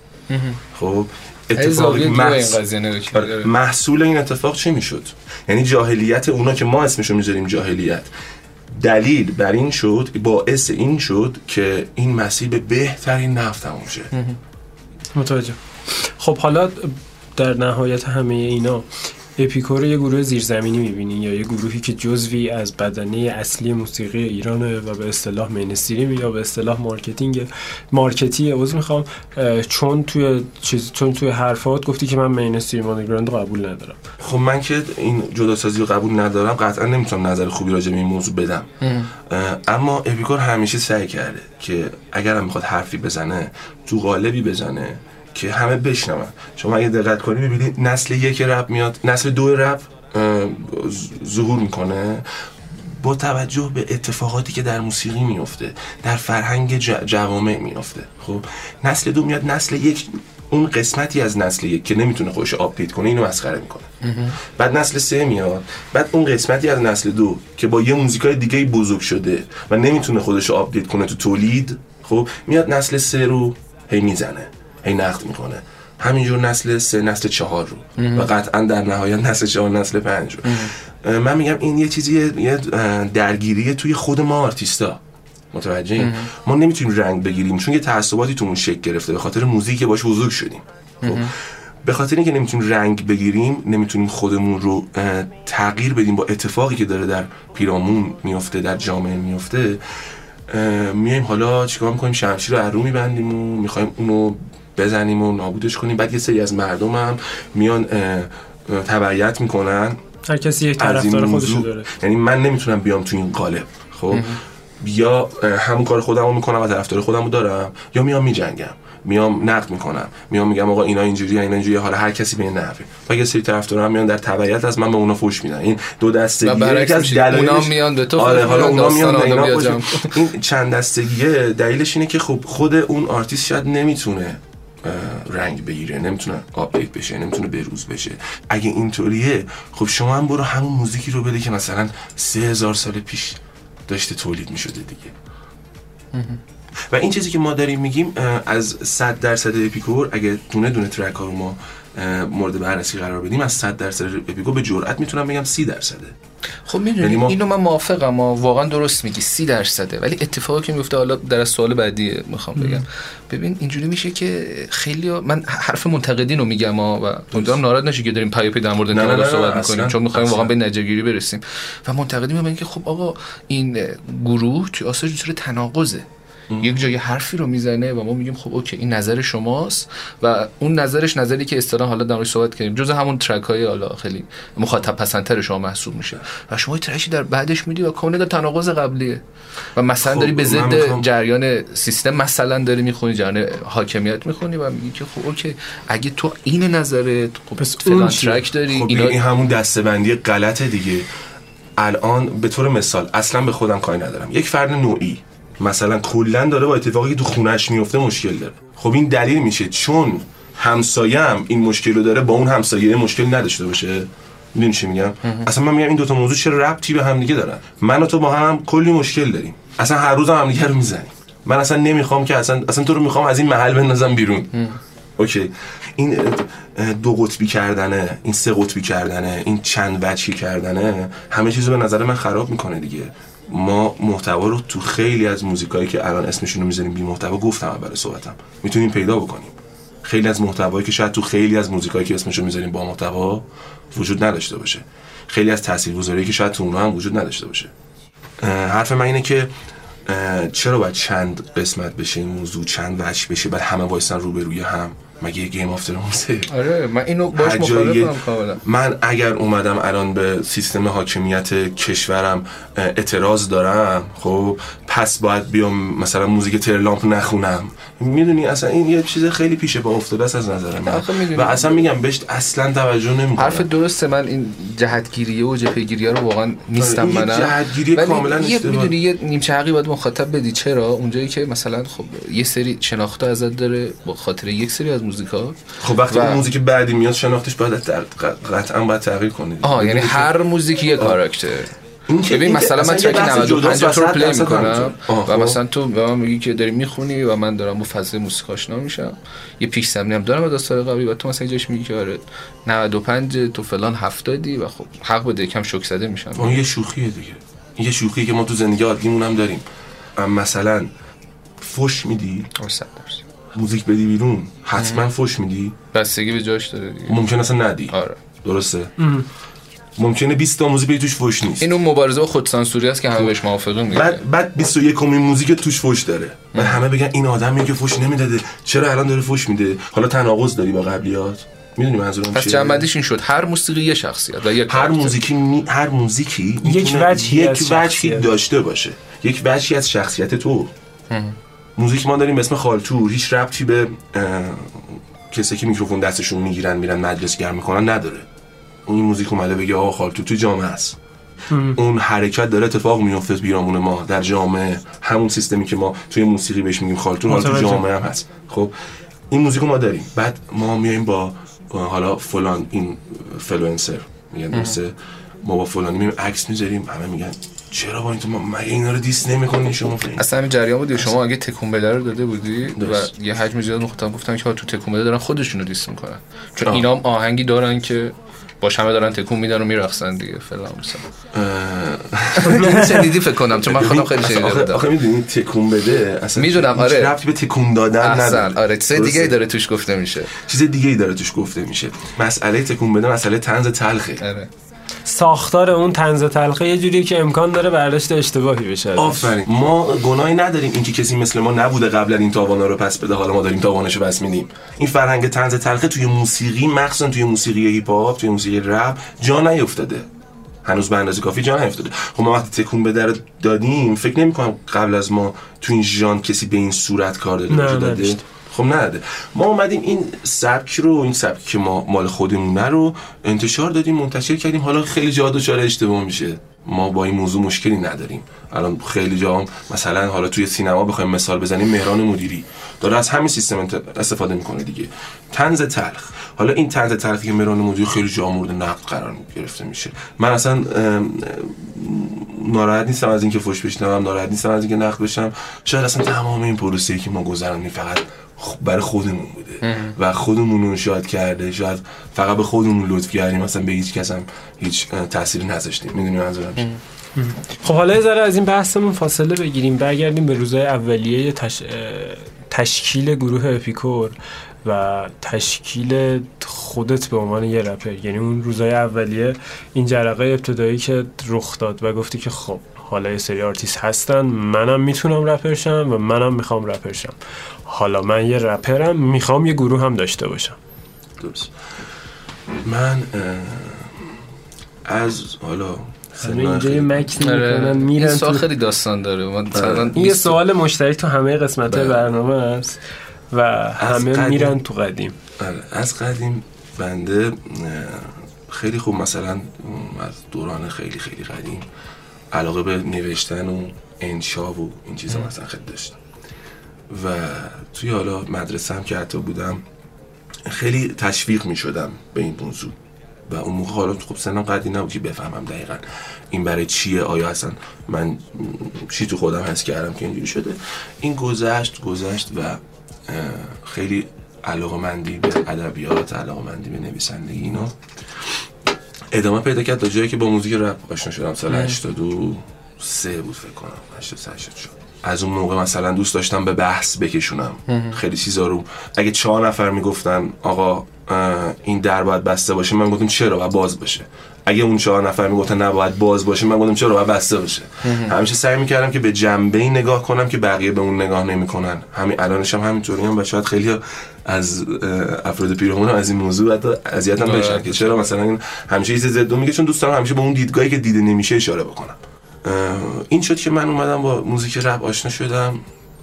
خب اتفاقی محص... محصول این اتفاق چی میشد؟ یعنی جاهلیت اونا که ما اسمشو میذاریم جاهلیت، دلیل بر این شد، باعث این شد که این مسیر به بهترین نحو تموم شه. متوجه. خب حالا در نهایت همه اینا اپیکور یه گروه زیرزمینی میبینین یا یه گروهی که جزوی از بدنه اصلی موسیقی ایرانه و به اصطلاح مینستریم یا به اصطلاح مارکتینگ مارکتی عذر میخوام چون توی چیز چون توی حرفات گفتی که من مینستریم آندرگراند قبول ندارم. خب من که این جداسازی رو قبول ندارم، قطعا نمیتونم نظر خوبی راجع به این موضوع بدم. اما اپیکور همیشه سعی کرده که اگرم میخواد حرفی بزنه تو قالبی بزنه که همه بشنون. شما اگه دقت کنید ببینید نسل یک رپ میاد، نسل دو رپ ظهور میکنه با توجه به اتفاقاتی که در موسیقی میفته، در فرهنگ جوامع میفته. خب نسل دو میاد، نسل یک اون قسمتی از نسل یک که نمیتونه خودش آپدیت کنه اینو مسخره میکنه. بعد نسل سه میاد، بعد اون قسمتی از نسل دو که با یه موزیکای دیگه بزرگ شده و نمیتونه خودش آپدیت کنه تو تولید، خب میاد نسل سه رو هی میزنه، هی نقد میکنه. همینجور نسل سه، نسل چهار رو و قطعا در نهایت نسل چهار، نسل پنج رو. من میگم این یه چیزیه، یه درگیریه توی خود ما آرتیستا. متوجهیم؟ ما نمیتونیم رنگ بگیریم چون یه تعصباتی تو اون شکل گرفته به خاطر موزیکی که باش بزرگ شدیم. خب به خاطر اینکه نمیتونیم رنگ بگیریم، نمیتونیم خودمون رو تغییر بدیم با اتفاقی که داره در پیرامون میفته، در جامعه میفته، میایم حالا چیکار میکنیم؟ شمشیر رو ارو میبندیم و میخوایم اونو بزنیم و نابودش کنیم. بعد یه سری از مردم هم میان تبعیت میکنن، هر کسی یک طرفدار خودشو داره. یعنی من نمیتونم بیام تو این قالب، خب یا همون کار خودمو میکنم و طرفدار خودمو دارم، یا میام میجنگم، میام نقد میکنم، میام میگم آقا اینا اینجوریه، اینا اینجوریه، حالا هر کسی به این نحوه. و یه سری طرفدارا هم میان در تبعیت از من به اونا فوش میدن. این دو دستگیه که از دلایلش اونا میان به تو، آره حالا اونا میان به اینا فوش. این چند دستگیه دلیلش اینه که خب خود اون آرتیست شاید نمیتونه رنگ بگیره، نمیتونه آپدیت بشه، نمیتونه بروز بشه. اگه اینطوریه خب شما هم برو همون موزیکی رو بده که مثلا سه هزار سال پیش داشته تولید میشده دیگه. و این چیزی که ما داریم میگیم از صد درصد اپیکور، اگه دونه دونه ترک ها رو ما مورد بررسی قرار بدیم، از صد درصد اپیکور به جرئت میتونم بگم سی درصده. خب میدونی ما... اینو من موافقم، ما واقعا درست میگی سی درصده، ولی اتفاقی که میفته حالا در سوال بعدی میخوام بگم. ببین اینجوری میشه که خیلی ها... من حرف منتقدین رو میگم ها، و امیدوارم ناراحت نشی که داریم پای پی در مورد انتقاد صحبت میکنیم، چون میخوایم واقعا به نتیجه‌گیری برسیم. و منتقدین میگن که خب آقا این گروه توی آثار جور تناقضه، یک جای حرفی رو میزنه و ما میگیم خب اوکی این نظر شماست و اون نظرش نظری که اصطلاحاً حالا در موردش صحبت کردیم جزء همون ترک های حالا خیلی مخاطب پسندتر شما محسوب میشه و شما ترکی در بعدش میدی و کاملا در تناقض قبلیه و مثلا خب داری به ضد میخوام... جریان سیستم مثلا داری میخونی، جریان حاکمیت میخونی و میگی که خب اوکی اگه تو این نظرت خب فلان ترک داری، خب اینا... این همون دسته‌بندی غلطه دیگه. الان به طور مثال اصلا به خودم کاری ندارم، یک فرد نوعی مثلا کلا داره با اتفاقی که تو خونه‌اش میفته مشکل داره، خب این دلیل میشه چون همسایه‌ام این مشکل رو داره با اون همسایه مشکل نداشته باشه. میدونی چی میگم؟ اصلا من میگم این دو تا موضوع چه ربطی به هم دیگه دارن؟ من و تو با هم کلی مشکل داریم، اصلا هر روز هم دیگه رو میزنیم. من اصلا نمیخوام که اصلا اصلا تو رو میخوام از این محل بندازم بیرون. اوکی، این دو قطبی کردنه، این سه قطبی کردنه، این چند وجهی کردنه همه چیزو به نظر من خراب میکنه دیگه. ما محتوا رو تو خیلی از موزیکایی که الان اسمشون رو میذاریم بی محتوا، گفتم اول صحبتم، میتونیم پیدا بکنیم. خیلی از محتوایی که شاید تو خیلی از موزیکایی که اسمشون رو میذاریم با محتوا وجود نداشته باشه، خیلی از تاثیرگذاری که شاید تو اونها هم وجود نداشته باشه. حرف من اینه که چرا باید چند قسمت بشه این موضوع، چند وجه بشه، بعد همه وایسن روبروی هم؟ مگه گیم آف ترونزه؟ آره من اینو باش مخالفم کاملا. من اگر اومدم الان به سیستم حاکمیت کشورم اعتراض دارم، خب پس باید بیام مثلا موزیک ترلامپ نخونم. میدونی اصلا این یه چیز خیلی پیش پا افتاده است از نظر من و اصلا میگم بهش اصلا توجه نمیکنم. حرف درسته، من این جهتگیریه و جبهه‌گیریه رو واقعا نیستم منم. جهتگیری کاملا نیست. میدونی یه نیمچه حقی باید مخاطب بدی. چرا؟ اونجایی که مثلا خب یه سری شناخته ازت داره با خاطر یک سری از موزیکا، خب وقتی و... موزیک بعدی میاد شناختش باید قطعا باید تغییر کنه. آها یعنی هر موزیکی یه کاراکتر. ببین مثلا من ترک نود و پنج تو رو پلی میکنم و مثلا تو به من میگی که داری میخونی و من دارم با فضای موسیقی آشنا میشم، یه پیش زمینی هم دارم با داستان قبلی و تو مثلا جاش میگی که آره نود و پنج تو فلان هفتادی و خب حق بده یکم شوک زده میشم. اون یه شوخیه دیگه، این یه شوخیه که ما تو زندگی عادیمون هم داریم. مثلا فوش میدی موزیک بدی بیرون حتما فوش میدی، بستگی به جاش داره دیگه. ممکن اصلا ندی. آره درسته. ممکنه بیست تا موزیک توش فوش نیست. این اون مبارزه با خودسانسوری است که همه بهش موافقیم دیگه. بعد بعد بیست و یک امین موزیک توش فوش داره. بعد همه بگن این آدمی که فوش نمیداده چرا الان داره فوش میده. حالا تناقض داری با قبلیات. میدونی منظورم چیه؟ پس جنبندیش این شد هر موسیقی یه شخصیت و یک هر موزیکی می... هر موزیکی یک وجهی یک وجهی داشته باشه. یک وجهی از شخصیت تو. موزیک ما داریم به اسم خالتور، هیچ ربطی به کسی که میکروفون دستشون میگیرن میرن مجلس گرم میکنن نداره. این موزیک اومده بگه آقا خالتور تو جامعه است. اون حرکت داره اتفاق میفته بیرامون ما در جامعه، همون سیستمی که ما توی موسیقی بهش میگیم خالتور حالا تو جامعه هم هست. خب این موزیکو ما داریم، بعد ما میایم با حالا فلان این فلوئنسر میگن درسته، ما با فلانی میایم عکس میذاریم، همه میگن چرا با این تو مگه اینا رو دیس نمی‌کنین شما؟ اصلا همین جریان بود شما اگه تکون بده رو داده بودی و یه حجم زیاد مخاطب گفتن که تو تکون بده دارن خودشونو دیس میکنن، چون آه. اینا هم آهنگی دارن که باش همه دارن تکون میدن و میرقصن دیگه فلان مثلا. شنیدی فکر کنم چون من خودم خیلی شنیده بودم. آخه میدونی تکون بده اصلا میدونم آره ربطی به تکون دادن نداره. آره چیز دیگه ای داره توش گفته میشه. چیز دیگه ای داره توش گفته میشه. مسئله تکون بده مسئله طنز تلخه. آره. ساختار اون طنز تلخه یه جوریه که امکان داره برداشت اشتباهی بشه. آفرین. ما گناهی نداریم اینکه کسی مثل ما نبوده قبلا این تاوانا رو پس بده، حالا ما داریم تاوانشو پس میدیم. این فرهنگ طنز تلخه توی موسیقی مخصوصا توی موسیقی هیپ هاپ توی موسیقی رپ جا نیافتاده، هنوز به اندازه کافی جا نیافتاده. خب ما وقتی تکون بده رو دادیم فکر نمی‌کنم قبل از ما تو این ژانر کسی به این صورت کار داده داده. خب نده. ما اومدیم این سبک رو این سبکی که ما مال خودمونه رو انتشار دادیم، منتشر کردیم. حالا خیلی جا دچار اشتباه میشه، ما با این موضوع مشکلی نداریم. الان خیلی جا مثلا حالا توی سینما بخوایم مثال بزنیم، مهران مدیری داره از همین سیستم استفاده میکنه دیگه، طنز تلخ. حالا این طنز تلخی که مهران مدیری خیلی جا مورد نقد قرار گرفته میشه. من اصلا ناراحت نیستم از اینکه فوش بشنوم، ناراحت نیستم از اینکه نقد بشم. شاید اصلا تمام این پروسه‌ای که ما گذروندیم فقط برای خودمون بوده و خودمون رو شاد کرده، شاید فقط به خودمون لطف کردیم، مثلا به هیچ کس هم هیچ تأثیری نذاشتیم. میدونی منظورم چیه؟ خب حالا یه ذره از این بحثمون فاصله بگیریم، برگردیم به روزهای اولیه تش... تشکیل گروه اپیکور و تشکیل خودت به عنوان یه رپر. یعنی اون روزهای اولیه، این جرقه ابتدایی که رخ داد و گفتی که خب حالا یه سری آرتیست هستن، منم میتونم رپر شم و منم میخوام رپر شم، حالا من یه رپرم میخوام یه گروه هم داشته باشم. درست. من از حالا همه اینجا یه مکس میکنن میرن. این سوال خیلی داستان داره. من این یه سوال مشترک تو همه قسمت های برنامه است و همه قدیم میرن تو قدیم. از قدیم بنده خیلی خوب مثلا از دوران خیلی خیلی قدیم علاقه به نوشتن و انشا و این چیزا مثلا خیلی داشتم و توی حالا مدرسه هم که حتی بودم خیلی تشویق می شدم به این موضوع و اون موقع حالا خب سنم قدی نبود که بفهمم دقیقا این برای چیه، آیا اصلا من چی تو خودم حس کردم که اینجوری شده. این گذشت گذشت و خیلی علاقه‌مندی به ادبیات، علاقه‌مندی به نویسندگی اینا ادامه پیدا کرد تا جایی که با موزیک رپ آشنا شدم. سال هشتاد و سه بود فکر کنم، هشتاد و سه هشتاد شد. از اون موقع مثلا دوست داشتم به بحث بکشونم خیلی چیزا رو. اگه چهار نفر میگفتن آقا این در باید بسته باشه، من گفتم چرا باید باز باشه. اگه اون چهار نفر میگفتن نباید باز باشه، من گفتم چرا باید بسته باشه. همیشه سعی میکردم که به جنبه‌ای نگاه کنم که بقیه به اون نگاه نمیکنن. همین الانش هم همینطوری هم و شاید خیلی از افراد پیرامون هم از این موضوع حتی اذیتم بشن که چرا مثلا این همیشه چیز ضد میگه، چون دوست دارم همیشه به اون دیدگاهی که دیده نمیشه اشاره بکنم. این شد که من اومدم با موزیک رپ آشنا شدم.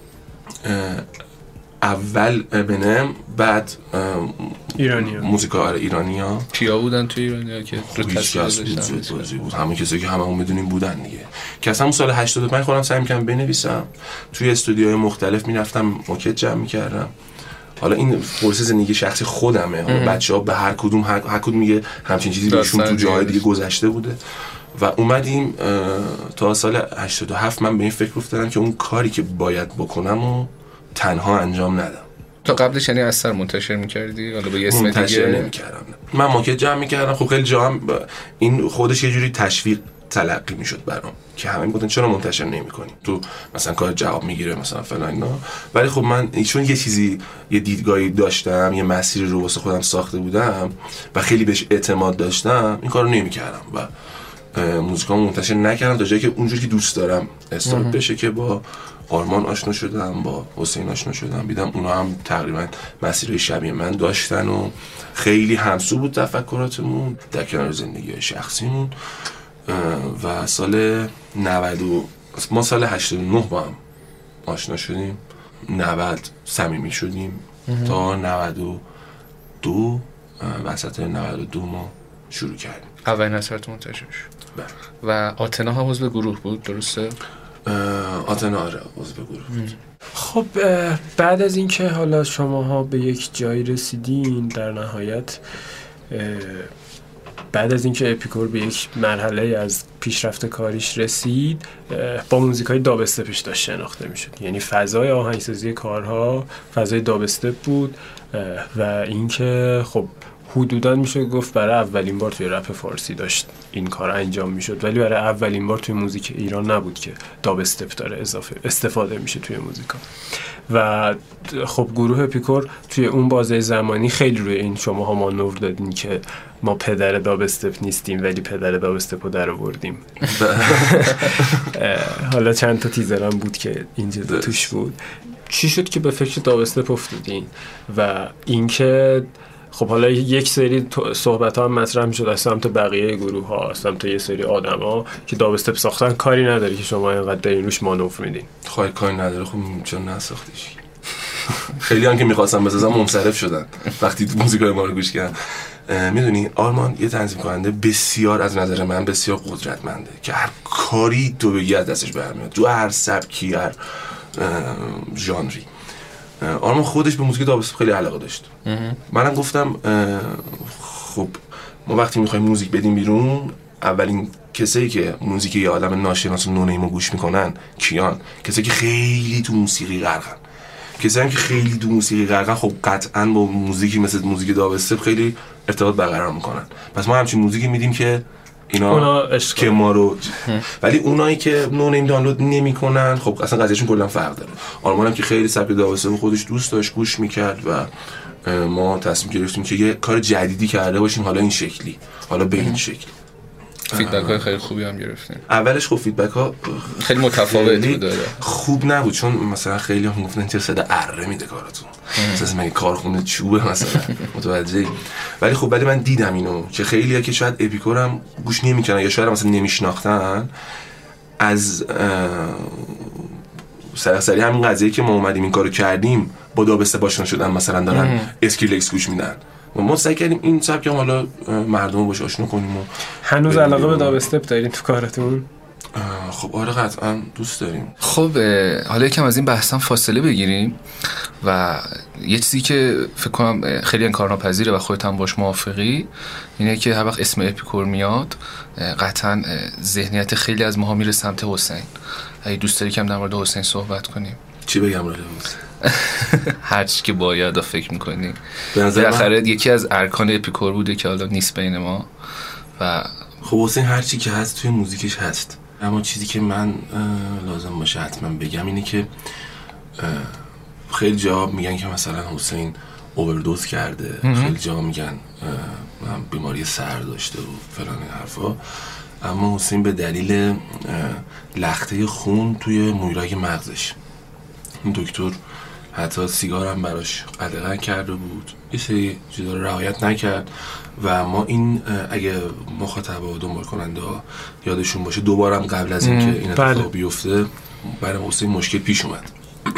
اول بنم، بعد ایرانیا موزیکا آره ایرانیا. کیا بودن تو ایرانیا که رو تصویر داشتن؟ بود همه کسایی که هممون میدونیم بودن دیگه. که اصلا سال هشتاد و پنج خودم سعی می‌کردم بنویسم، توی استودیوهای مختلف میرفتم موکت جمع می‌کردم. حالا این پروسه زندگی شخصی خودمه، بچه‌ها به هر کدوم هر, هر کدوم میگه همچین چیزی بهشون تو جاهای دیگه گذشته بوده و اومدیم تا سال هشتاد و هفت من به این فکر افتادم که اون کاری که باید بکنم و تنها انجام ندم. تا قبلش یعنی اثر منتشر می‌کردی حالا به اسم دیگه؟ منتشر نمی‌کردم. من ماکت جمع می‌کردم. خب خیلی جا هم این خودش یه جوری تشویق تلقی میشد برام که همه میگفتن چرا منتشر نمی‌کنی؟ تو مثلا کار جواب میگیره مثلا فلان اینا. ولی خب من چون یه چیزی یه دیدگاهی داشتم، یه مسیری رو واسه خودم ساخته بودم و خیلی بهش اعتماد داشتم، این کارو نمی‌کردم و موزیکامو منتشر نکردم تا جایی که اونجوری که دوست دارم استارت بشه که با آرمان آشنا شدم، با حسین آشنا شدم، دیدم اونا هم تقریبا مسیرهای شبیه من داشتن و خیلی همسو بود تفکراتمون در کنار زندگی شخصیمون و سال نود ما سال هشتاد و نه با هم آشنا شدیم، نود صمیمی شدیم تا نود و دو وسط نود و دو ما شروع کردیم. اولین اثرت منتشر شد و آتنا هم عضو گروه بود درسته؟ آتنا آره عضو گروه بود. خب بعد از اینکه حالا شماها به یک جایی رسیدین در نهایت، بعد از اینکه اپیکور به یک مرحله از پیشرفت کاریش رسید، با موزیکای داب استپش داشت شناخته میشد. یعنی فضای آهنگسازی کارها فضای داب استپ بود و اینکه خب حدوداً میشه گفت برای اولین بار توی رپ فارسی داشت این کار انجام میشد، ولی برای اولین بار توی موزیک ایران نبود که داب استپ داره اضافه استفاده میشه توی موزیکا. و خب گروه اپیکور توی اون بازه زمانی خیلی روی این شماها مانور دادین که ما پدر داب استپ نیستیم ولی پدر داب استپ رو در آوردیم. حالا چند تا تیزرم بود که اینجا توش بود. چی شد که به فکر داب استپ افتادین و اینکه خب حالا یک سری صحبت ها هم مطرح میشد از سمت بقیه گروه ها، از سمت یه سری آدم ها که داب استپ ساختن کاری نداره که شما اینقدر دارین روش مانور میدین؟ خواهی کاری نداره. خب چون نساختیش خیلی هم که میخواستم بسازم منصرف شدن وقتی تو موزیکای ما رو گوش کردن. میدونی آرمان یه تنظیم کننده بسیار از نظر من بسیار قدرتمنده که هر کاری تو بگی از دستش برمیاد، تو هر سبکی هر ژانری. آرمان خودش به موزیک داب استپ خیلی علاقه داشت. منم گفتم خب ما وقتی میخوایم موزیک بدیم بیرون، اولین کسایی که موزیک یه آدم ناشناس و نونیمو گوش میکنن کیان؟ کسایی که خیلی تو موسیقی غرقن. کسایی که خیلی تو موسیقی غرقن خب قطعاً با موزیکی مثل موزیک داب استپ خیلی ارتباط برقرار میکنن. پس ما همچین موزیکی میدیم که اینا که ما رو، ولی اونایی که نو نیم دانلود نمیکنن خب اصلا قضیهشون کلا فرق داره. آرمان هم که خیلی سبک داب استپ خودش دوست داشت گوش میکرد و ما تصمیم گرفتیم که یه کار جدیدی کرده باشیم، حالا این شکلی، حالا به این شکل. فیدبک های خیلی خوبی هم گرفتیم. اولش خب فیدبک ها خیلی متفاوت بود، خوب نبود، چون مثلا خیلی هم گفتن چه صدا اره میده کاراتون، مثلا مگه کارخونه چوبه مثلا، متوجهی؟ ولی خب ولی من دیدم اینو که خیلی‌ها که شاید اپیکور هم گوش نمی‌کنن یا شاید مثلا نمیشناختن، از سراسری همین قضیه که ما اومدیم این کارو کردیم با داب استپ آشنا شدن مثلا دارن اسکریلکس گوش میدن و ما سعی کردیم این سبک هم حالا مردم باش آشنا کنیم. و هنوز علاقه به داب استپ دارین تو کارتون؟ خب آره قطعا دوست داریم. خب حالا یکم از این بحثم فاصله بگیریم و یه چیزی که فکر کنم خیلی انکارناپذیره و خودت هم باش موافقی اینه که هر وقت اسم اپیکور میاد قطعا ذهنیت خیلی از ماها میره سمت حسین. اگه دوست داری کم در مورد حسین صحبت کنیم. چی بگم راجع به حسین؟ هر چی که باید فکر میکنی. بالاخره یکی از ارکان اپیکور بوده که حالا نیست بین ما و خب حسین هر چی که هست توی موزیکش هست، اما چیزی که من لازم باشه حتما بگم اینه که خیلی جا میگن که مثلا حسین اووردوز کرده، خیلی جا میگن بیماری سر داشته و فلان حرفا، اما حسین به دلیل لخته خون توی مویرای مغزش، این دکتر حتی سیگار هم براش قدغن کرده بود، یه سری چیزا رو رعایت نکرد و ما این اگه مخاطبا دنبال کننده ها یادشون باشه دوبارم قبل از اینکه این اتفاق بیفته برای حسین مشکل پیش اومد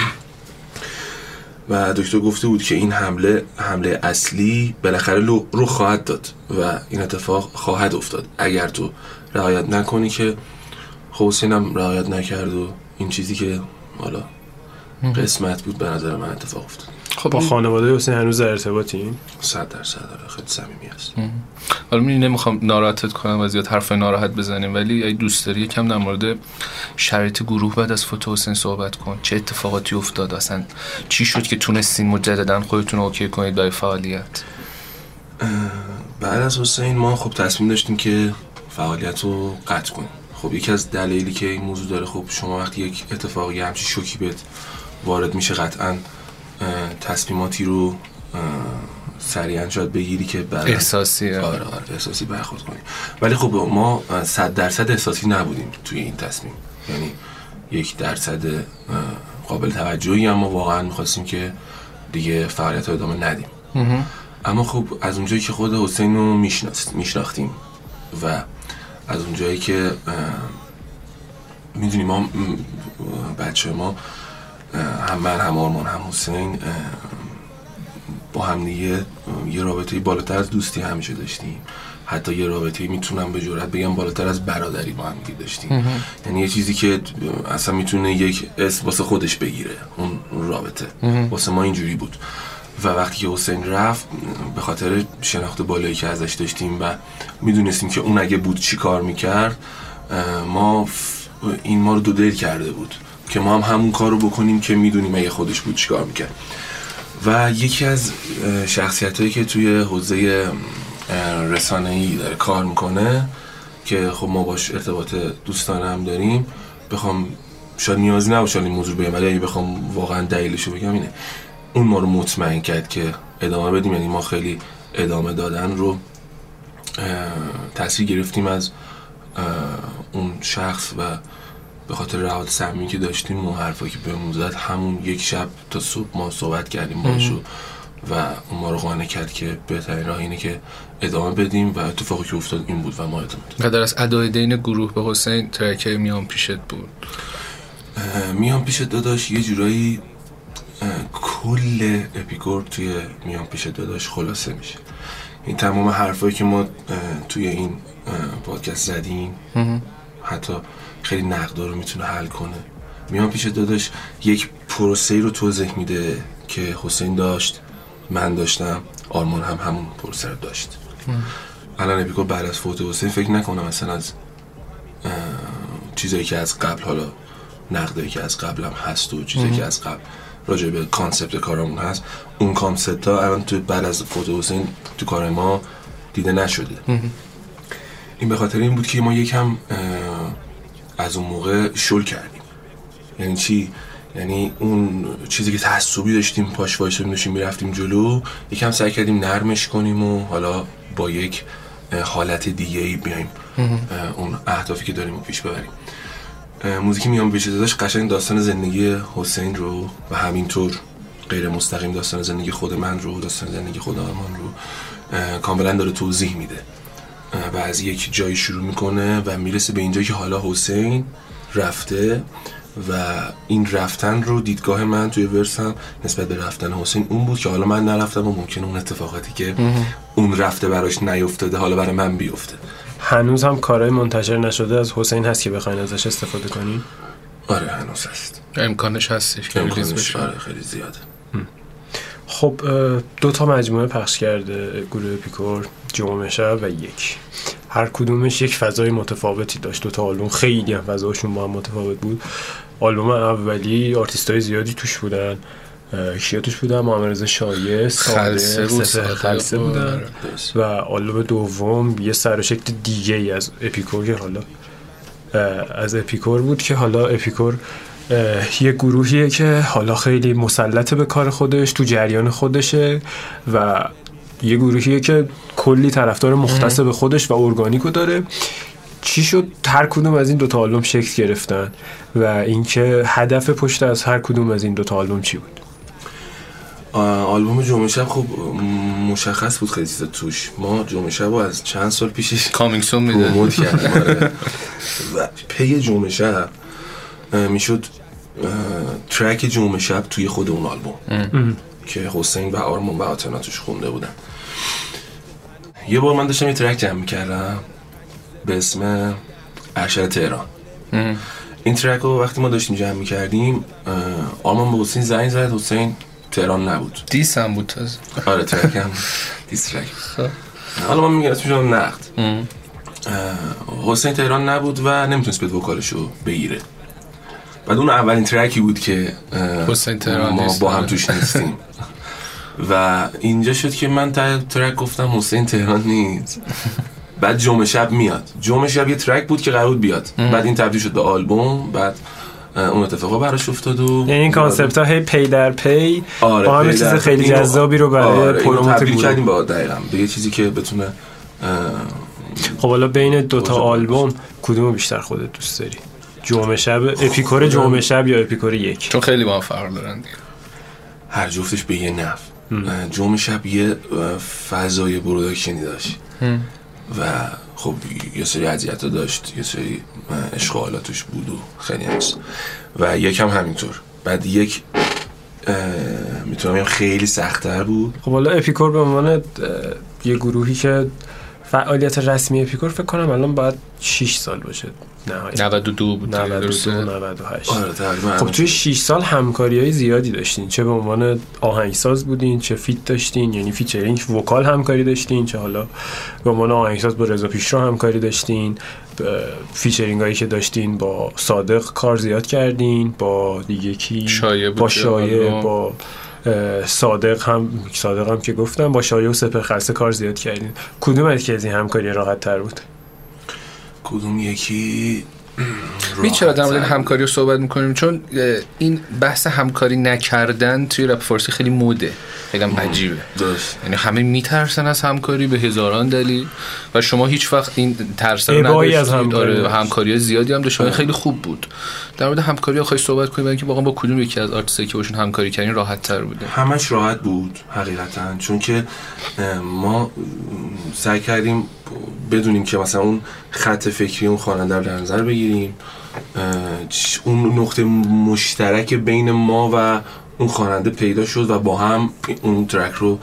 و دکتر گفته بود که این حمله حمله اصلی بالاخره رو خواهد داد و این اتفاق خواهد افتاد اگر تو رعایت نکنی، که حسین هم رعایت نکرد و این چیزی که حالا قسمت بود به نظر من اتفاق افتاد. خب با خانواده حسین هنوز در ارتباطین؟ صد درصد داره، خیلی صمیمی است. حالا من نمیخوام ناراحتت کنم و زیاد حرف ناراحت بزنیم، ولی اگه دوست داری یکم در مورد شرایط گروه بعد از فوت حسین صحبت کن. چه اتفاقاتی افتاد اصلا؟ چی شد که تونستین مجددا خودتون اوکی کنید برای فعالیت؟ بعد از حسین ما خب تصمیم داشتیم که فعالیت رو قطع کنیم. خب یکی از دلایلی که این موضوع داره، خب شما وقتی یک اتفاقی همچین شوکی بهت وارد میشه قطعاً تصمیماتی رو سریعا شاید بگیری که بعد احساسی آره آره احساسی برخورد کنی، ولی خب ما صد درصد احساسی نبودیم توی این تصمیم، یعنی یک درصد قابل توجهی، اما واقعا میخواستیم که دیگه فعالیت رو ادامه ندیم. اما خب از اونجایی که خود حسین رو میشناختیم و از اونجایی که میدونیم ما بچه ما هم من هم آرمان هم حسین با هم دیگه یه رابطه بالاتر از دوستی همیشه داشتیم، حتی یه رابطه میتونم به جرئت بگم بالاتر از برادری با هم دیگه داشتیم. یعنی یه چیزی که اصلا میتونه یک اسم واسه خودش بگیره، اون رابطه واسه ما اینجوری بود. و وقتی که حسین رفت به خاطر شناخت بالایی که ازش داشتیم و میدونستیم که اون اگه بود چی کار میکرد، ما این ما رو دو دل کرده بود که ما هم همون کار رو بکنیم که میدونیم اگه خودش بود چی کار میکرد. و یکی از شخصیت هایی که توی حوزه رسانه‌ای داره کار میکنه که خب ما باش ارتباط دوستانه هم داریم، بخوام شاید نیازی نباشه این موضوع بگم، ولی اگه بخوام واقعا دلیلشو بگم اینه، اون ما رو مطمئن کرد که ادامه بدیم. یعنی ما خیلی ادامه دادن رو تاثیر گرفتیم از اون شخص و به خاطر روابط صمیمی که داشتیم و حرفایی که بهمون زد، همون یک شب تا صبح ما صحبت کردیم باشو و اون ما رو قانع کرد که بهترین راه اینه که ادامه بدیم و اتفاقی که افتاد این بود و ما ادامه دادیم. قدر از ادای دین گروه به حسین ترکه میان پیشت بود؟ میان پیشت داداش یه جورایی کل اپیکور توی میان پیشت داداش خلاصه میشه. این تمام حرفایی که ما توی این پادکست زدیم حتی خیلی نقدا رو میتونه حل کنه. میان پیش داداش یک پروسه‌ای رو توضیح میده که حسین داشت، من داشتم، آرمان هم همون پروسه رو داشت. الان اپیکور بعد از فوت حسین فکر نکنم مثلا از چیزایی که از قبل، حالا نقدایی که از قبل هم هست و چیزایی که از قبل راجع به کانسپت کارمون هست، اون کانسپت ها الان تو بعد از فوت حسین تو کار ما دیده نشده. این به خاطر این بود که ما یکم از اون موقع شل کردیم. یعنی چی؟ یعنی اون چیزی که تعصبی داشتیم پاش وایسادیم داشتیم میرفتیم جلو، یکم سعی کردیم نرمش کنیم و حالا با یک حالت دیگه ای بیایم اون اهدافی که داریم رو پیش ببریم. موزیکی میان پیش داداش قشنگ داستان زندگی حسین رو و همینطور غیر مستقیم داستان زندگی خود من رو، داستان زندگی خود آرمان رو کاملا داره توضیح میده و از یک جایی شروع میکنه و میرسه به اینجایی که حالا حسین رفته و این رفتن رو دیدگاه من توی ورسم نسبت به رفتن حسین اون بود که حالا من نرفتم و ممکنه اون اتفاقاتی که اون رفته براش نیفتاده حالا برای من بیفته. هنوز هم کارهای منتشر نشده از حسین هست که بخواین ازش استفاده کنین؟ آره هنوز هست، امکانش هستش که ریلیز بشه. آره خیلی زیاده. خب دو تا مجموعه پخش کرده گروه اپیکور، جمعه شب و یک، هر کدومش یک فضای متفاوتی داشت. دو تا آلبوم خیلی هم فضاشون با هم متفاوت بود. آلبوم اولی آرتیستای زیادی توش بودن، کیا توش بودن؟ محمد رضا شایع، خلسه بود، خلسه بودن و آلبوم دوم یه سر و شکل دیگه ای از اپیکور که حالا از اپیکور بود که حالا اپیکور یه گروهیه که حالا خیلی مسلط به کار خودش، تو جریان خودشه و یه گروهیه که کلی طرفدار مختص به خودش و ارگانیکو داره. چی شد هر کدوم از این دوتا آلبوم شکل گرفتن و اینکه هدف پشت از هر کدوم از این دوتا آلبوم چی بود؟ آلبوم جمعه شب خب مشخص بود خیلی چیزا توش. ما جمعه شب رو از چند سال پیشش کامینگ سون میده پروموت کردیم و پی جمعه شب میشد ترک جمعه شب توی خود اون آلبوم ام. که حسین و آرمان و آتنا توش خونده بودن. یه بار من داشتم یه ترک جمع میکردم به اسم ارشد تهران. ام. این ترک رو وقتی ما داشتیم جمع میکردیم آرمان به حسین زنگ زد، حسین تهران نبود. دیس هم بود تازه. آره ترک هم دیس ترک. حالا من میگم اسمش هم نقد. حسین تهران نبود و نمیتونست بیاد وکالشو بگیره. بعد اون اولین ترکی بود که حسین تهران ما با هم توش نیستیم و اینجا شد که من تا ترک گفتم حسین تهران نیست. بعد جمعه شب میاد. جمعه شب یه ترک بود که قرار بود بیاد. بعد این تبدیل شد به آلبوم. بعد اون اتفاقا براش افتاد و یعنی این کانسپت ها هی پی در پی آره با هم چیز خیلی جذابی رو برای آره پروموت تبدیل کردیم با دقیقاً به یه چیزی که بتونه. خب حالا بین دو تا آلبوم کدومو بیشتر خودت دوست داری؟ جمعه شب اپیکور جمعه شب یا اپیکور یک؟ چون خیلی با هم فرق دارن دیگه. هر جفتش به یه نفع. جمعه شب یه فضای پروداکشنی داشت و خب یه سری اذیت‌ها داشت، یه سری اشغالاتش بود و خیلی هست و یک هم همینطور. بعد یک میتونم بگم خیلی سخت‌تر بود. خب حالا اپیکور به عنوان یه گروهی که فعالیت رسمی اپیکور فکر کنم الان باید شش سال باشه نهایت. نود و دو بود. نود و دو نود و هشت. آره تقریبا. خب توی شش سال همکاری‌های زیادی داشتین، چه به عنوان آهنگساز بودین، چه فیت داشتین، یعنی فیچرینگ وکال همکاری داشتین، چه حالا به عنوان آهنگساز با رضا پیشرو همکاری داشتین، فیچرینگ هایی که داشتین با صادق کار زیاد کردین، با دیگه کی شایع با شایع با صادق هم صادق هم که گفتم با شایع و سپر خلصه کار زیاد کردین. کدوم از که از این همکاری راحت تر بود؟ کدوم یکی میچرا در مورد همکاری رو صحبت میکنیم چون این بحث همکاری نکردن توی رپ فارسی خیلی موده، خیلی هم عجیبه. درست. یعنی همه میترسن از همکاری به هزاران دلیل و شما هیچ وقت این ترس رو نداشتید. آره همکاری زیادی هم داشتید، خیلی خوب بود. در مورد همکاری خواهی صحبت کنیم که واقعا با کدوم یکی از آرتیستایی که باشون همکاری کردین راحت تر بوده؟ همش راحت بود حقیقتا، چون که ما سعی کردیم بدونیم که مثلا اون خط فکری اون خواننده رو در نظر بگیریم، اون نقطه مشترک بین ما و اون خواننده پیدا شد و با هم اون ترک رو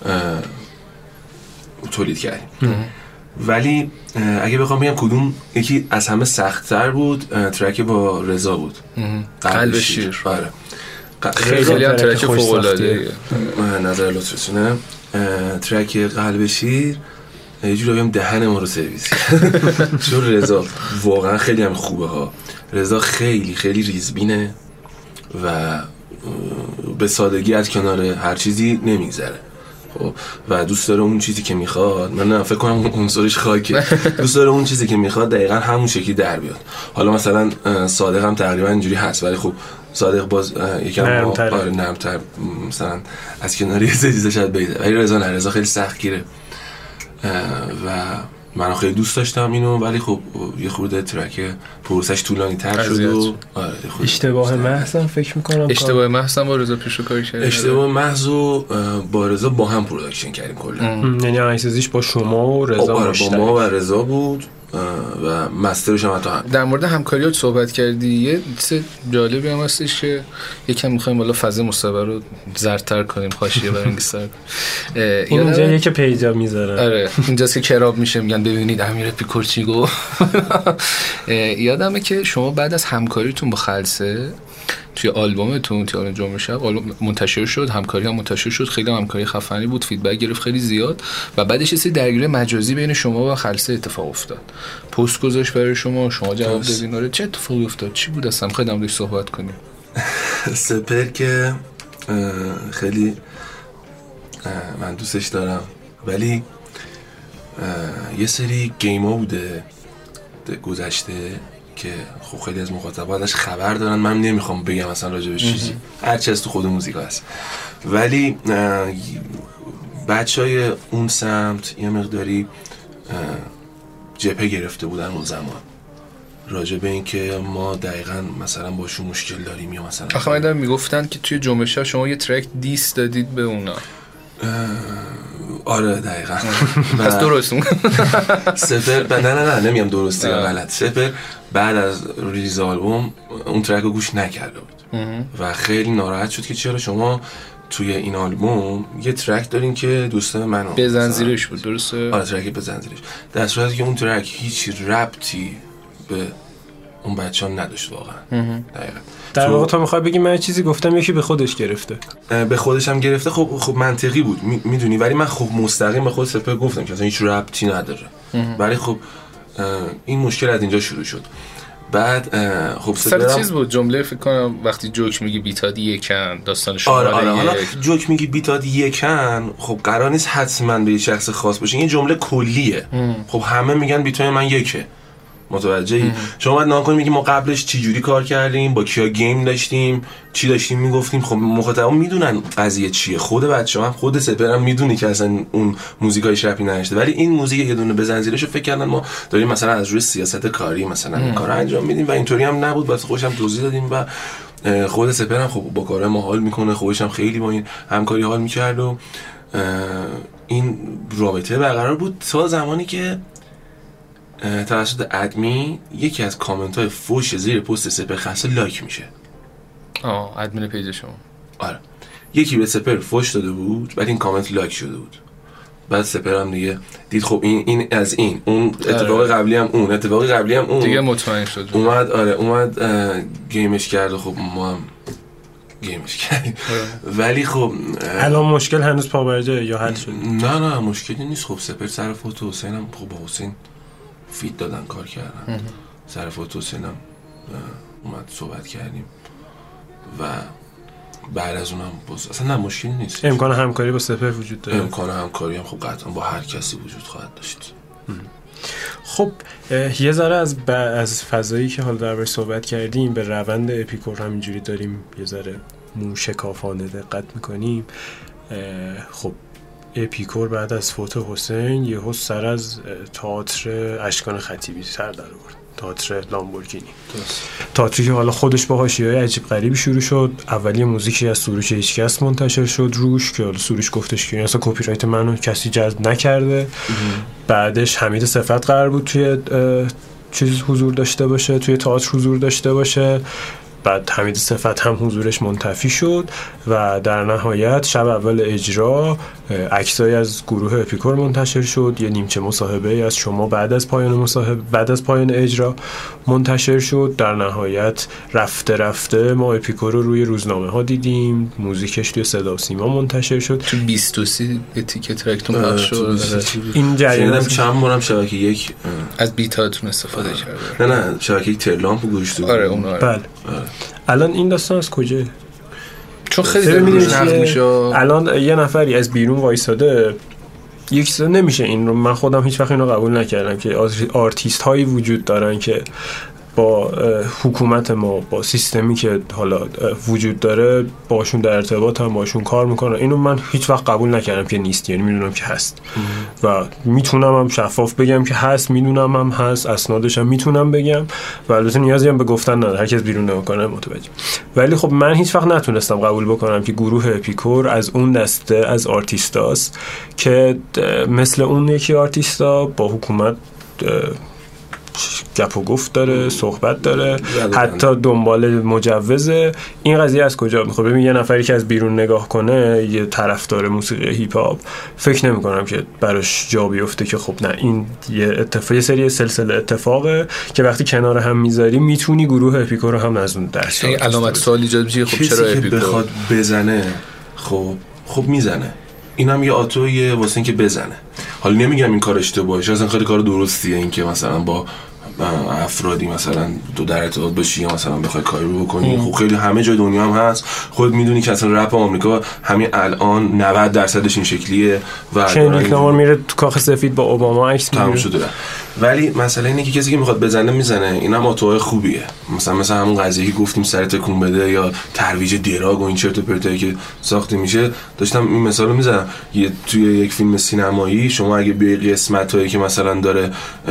تولید کردیم. ولی اگه بخوام بگم کدوم یکی از همه سخت‌تر بود، ترک با رضا بود. قلب شیر. آره. خیلی هم ترک فوق‌العاده. نظر لطفتونه. ترک قلب شیر یه جوری بگم دهن ما رو سرویس کرد. چون رضا واقعا خیلی هم خوبه ها. رضا خیلی خیلی ریزبینه و به سادگی از کنار هر چیزی نمیگذره. خب و دوست داره اون چیزی که میخواد، من نه فکر کنم عنصرش خاکه، دوست داره اون چیزی که میخواد دقیقاً همون شکلی در بیاد. حالا مثلا صادق هم تقریبا اینجوری هست، ولی خب صادق باز یکم نرم‌تر، آره نرم‌تر مثلا از کنار یه چیزا شاید بیاد، ولی رضا نه، رضا خیلی سختگیره و من خیلی دوست داشتم اینو، ولی خب یه خورده ترک پروسش طولانی تر شد و آره اشتباه محضم فکر میکنم اشتباه محضم با رضا پیشو کاری کردیم. اشتباه محض و با رضا با هم پروداکشن کردیم کلا، یعنی آهنگسازیش با شما و رضا آره با ما و رضا بود و مسترش هم حتی هم. در مورد همکاریات صحبت کردی، یه چیز جالبی هم هستش که یکم می‌خوایم والا فاز مصور رو زرتر کنیم، حاشیه برانگیزتر. اینجا یکی پیجا میذاره. آره اینجاست که کراب میشه، میگن ببینید امیر اپیکور چی گفت. یادمه که شما بعد از همکاریتون با خلصه توی آلبومتون توی جمعه شب منتشر شد، همکاری هم منتشر شد، خیلی همکاری خفنی بود، فیدبک گرفت خیلی زیاد و بعدش یه سری درگیری مجازی بین شما و خلصه اتفاق افتاد. پست گذاشت برای شما، شما جواب دادین. آره چه اتفاقی افتاد؟ چی بود اصلا؟ خیلی هم روش صحبت کنیم. سپر که خیلی من دوستش دارم، ولی یه سری گیما بوده گذشته که خب خیلی از مخاطبا ازش خبر دارن، من نمیخوام بگم مثلا راجبش چیزی، هرچی از تو خود موزیک هست، ولی بچهای اون سمت یه مقداری جبهه گرفته بودن اون زمان راجع به این که ما دقیقاً مثلا باشون مشکل داریم یا مثلا آخه من دارم میگفتن که توی جنبش ها شما یه ترک دیس دادید به اونا. آره دقیقاً. پس درست سپر نه نه نه نمیگم درسته یا غلط. سپر بعد از ریلیز آلبوم اون ترک رو گوش نکرده بود و خیلی ناراحت شد که چرا شما توی این آلبوم یه ترک دارین که دوست منو بزن زیرش بود. درسته؟ آره ترک بزن زیرش، در صورتی که اون ترک هیچ ربطی به اون بچه‌ها نداشت واقعا. دقیقاً در واقع تو میخوای بگی من چیزی گفتم یکی به خودش گرفته. به خودش هم گرفته. خب خب منطقی بود میدونی، ولی من خب مستقیم به خود سپر گفتم که اصلا هیچ ربطی نداره. ولی خب این مشکل از اینجا شروع شد. بعد خب سر چیز بود جمله فکر کنم وقتی جوک میگی بیتاد یکن داستان شما. آره آره حالا جوک میگی بیتاد یکن خب قرار نیست حتما به یه شخص خاص باشه، این جمله کلیه. خب همه میگن بیتای من یکه، متوجهی؟ شما باید نگاه کنید میگی ما قبلش چی جوری کار کردیم، با کیا گیم داشتیم، چی داشتیم میگفتیم. خب مخاطبا میدونن قضیه چیه، خود بچه‌ها هم خود سپر هم میدونی که اصلا اون موزیکای رپی نشده، ولی این موزیک یه دونه بزن زیرشو فکر کردن ما داریم مثلا از روی سیاست کاری مثلا این کارو انجام میدیم و اینطوری هم نبود. واسه خودش هم توضیح دادیم و خود سپر هم خب با کارهای ما حال میکنه، خودش هم خیلی با این همکاری حال میکرد و این رابطه برقرار بود تا زمانی که توسط ادمین یکی از کامنت های فوش زیر پست سپر خاصه لایک میشه. آه ادمین پیج شما. آره یکی به سپر فوش داده بود، بعد این کامنت لایک شده بود. بعد سپر هم دیگه دید خب این این از این اون اتفاق قبلی هم اون اتفاق قبلی هم اون دیگه مطمئن شد اومد. آره اومد گیمش کرد و خب ما هم گیمش کردیم. ولی خب الان مشکل هنوز پابرجه یا حل شد؟ نه نه مشکلی نیست. خب سپر سر فوتو حسین هم خب با حسین فیت دادن کار کردن. سر فوتو حسین هم اومد صحبت کردیم و بعد از اونم باز اصلا نه مشکلی نیست. امکان همکاری با سپر وجود داره. امکان همکاری هم خب قطعا با هر کسی وجود خواهد داشت. خب یه ذره از ب... از فضایی که حال دربارش صحبت کردیم به روند اپیکور همینجوری داریم یه ذره موشکافانه دقت میکنیم. خب اپیکور بعد از فوت حسین یهو سر از تئاتر اشکان خطیبی سر در آورد، تئاتر لامبورگینی. تئاتری که حالا خودش با حاشیه‌های عجیب غریبی شروع شد. اولی موزیکی از سروش هیچکس منتشر شد روش که حالا سروش گفتش که اصلا کپی رایت منو کسی جذب نکرده. بعدش حمید صفت قرار بود توی چیز حضور داشته باشه، توی تئاتر حضور داشته باشه. بعد حمید صفت هم حضورش منتفی شد و در نهایت شب اول اجرا عکسایی از گروه اپیکور منتشر شد. یه نیمچه مصاحبه از شما بعد از پایان مصاحبه بعد از پایان اجرا منتشر شد. در نهایت رفته رفته ما اپیکور رو روی روزنامه ها دیدیم، موزیکش توی صدا و سیما منتشر شد. تو بیست و سه تیکه ترکتون پخش شد. این جریان چند بارم شبکه یک از بیتاتون استفاده کرده. نه نه شبکه یک ترلامپ گوش داد. آره اون آره. بله. الان این داستان از کجا؟ چون خیلی روش نقد میشه. الان یه نفری از بیرون وایساده یک چیز نمیشه. این رو من خودم هیچ وقت اینو قبول نکردم که آرتیست هایی وجود دارن که با حکومت ما با سیستمی که حالا وجود داره باشون در ارتباط هم باشون کار میکنن. اینو من هیچ وقت قبول نکردم که نیست، یعنی میدونم که هست و میتونم هم شفاف بگم که هست، میدونم هم هست، اسنادش هم میتونم بگم و البته نیازی هم به گفتن نداره، هر کس بیرون نگاه کنه متوجه. ولی خب من هیچ وقت نتونستم قبول بکنم که گروه اپیکور از اون دسته از آرتیستاست که مثل اون یکی آرتیستا با حکومت گپ و گفت داره، صحبت داره، حتی دنبال مجوزه. این قضیه از کجا میخواد؟ ببین یه نفری که از بیرون نگاه کنه، یه طرفدار موسیقی هیپ هاپ، فکر نمی کنم که براش جا بیفته که خب نه این یه اتفاق، یه سری سلسله اتفاقه که وقتی کنار هم میذاری میتونی گروه اپیکور رو هم از اون درس بگیری. علامت سوال ایجاد میشه خب چرا اپیکور بخواد بزنه؟ خب خب میزنه. اینم یه آتویه واسه اینکه بزنه. حالا نمیگم این کار اشتباهه، اصلا خیلی کار درستیه این که مثلا با افرادی مثلا تو در ارتباط باشی یا مثلا بخوای کاری رو بکنی. خب خیلی همه جای دنیا هم هست. خود میدونی که اصلا رپ آمریکا همین الان نود درصدش این شکلیه و کندریک لامار میره تو کاخ سفید با اوباما عکس میگیره. تمام شده. ولی مسئله اینه که کسی که میخواد بزنه میزنه، اینم آتوهای خوبیه. مثلا مثلا همون قضیه که گفتیم سر تکون بده یا ترویج دراگ و این چرت و پرتایی که ساخته میشه، داشتم این مثالو میزنم. یه توی یک فیلم سینمایی شما اگه به قسمتایی که مثلا داره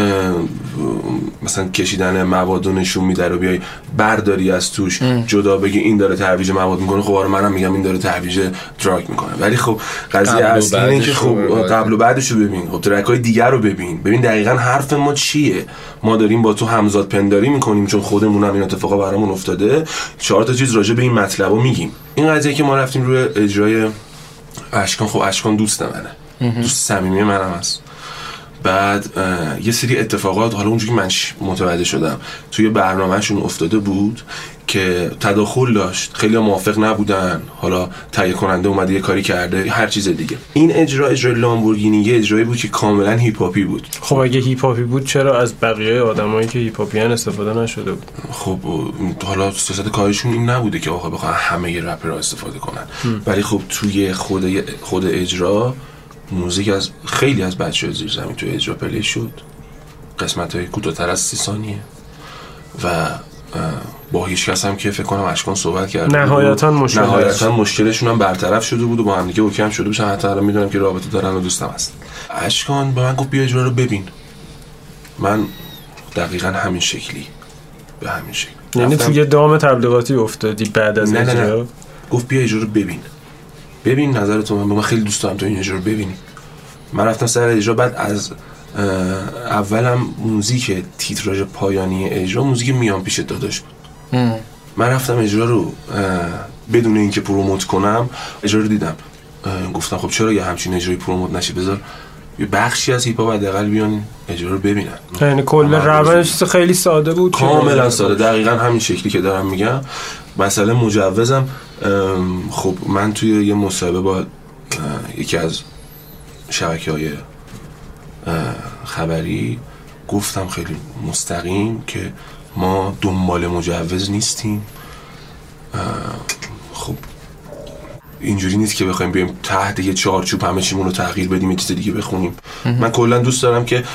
مثلا کشیدن مواد نشون میده رو بیای برداری از توش ام. جدا بگی این داره ترویج مواد میکنه، خب آره منم میگم این داره ترویج دراگ میکنه. ولی خب قضیه اصلی اینه که خب قبل و بعدش رو ببین، خب ترکای دیگر رو ببین، ببین دقیقاً حرف ما چیه. ما داریم با تو همزاد پنداری میکنیم چون خودمون هم این اتفاقا برامون افتاده، چهار تا چیز راجع به این مطلبو میگیم. این قضیه که ما رفتیم روی اجرای اشکان، خب اشکان دوست منه، دوست صمیمی منم هست. بعد یه سری اتفاقات حالا اونجوری که من متوجه شدم توی برنامهشون افتاده بود که تداخل داشت، خیلی موافق نبودن، حالا تهیه کننده اومده یه کاری کرده، هر چیز دیگه. این اجرا اجرای لامبورگینی یه اجرایی بود که کاملا هیپ هاپی بود. خب اگه هیپ هاپی بود چرا از بقیه آدمایی که هیپ هاپیان استفاده نشده بود؟ خب حالا سیاست کارشون این نبوده که آقا بخوان همه ی رپرها استفاده کنن هم. ولی خب توی خود خود اجرا موزیک از خیلی از بچه‌ها زیر زمین توی اجرا پلی شد، قسمت‌های کوتاه‌تر از سی ثانیه و با هیچ کس هم که فکر کنم اشکان صحبت کرد نهایتاً مشکل نهایتاً مشکلشون هم برطرف شده بود و با هم دیگه اوکی هم شده بودن. حتی الان میدونم که رابطه دارن و دوستم هست. اشکان به من گفت بیا اجرا رو ببین. من دقیقاً همین شکلی به همین شکل یعنی توی دام تبلیغاتی افتادی بعد از نه اجرا؟ نه نه. گفت بیا اجرا رو ببین، ببین نظرتون. من خیلی دوست دارم تو این اجرا رو ببینی. من رفتم سر اجرا، بعد از اولم موزیک تیتراژ پایانی اجرا موزیک میان پیش داداش بود. ام. من رفتم اجرا رو بدون اینکه پروموت کنم اجرا رو دیدم، گفتم خب چرا یه همچین اجرایی پروموت نشه، بذار یه بخشی از هیپ هاپ حداقل بیان اجرا رو ببینن. یعنی کل روش خیلی ساده بود، کاملا ساده، دقیقاً همین شکلی که دارم میگم. مثلا مجوزم، خب من توی یه مصاحبه با یکی از شبکه‌های خبری گفتم خیلی مستقیم که ما دنبال مجوز نیستیم. خب اینجوری نیست که بخوایم بیایم تحت یه چارچوب همه چیمون رو تغییر بدیم یه چیز دیگه بخونیم. من کلا دوست دارم که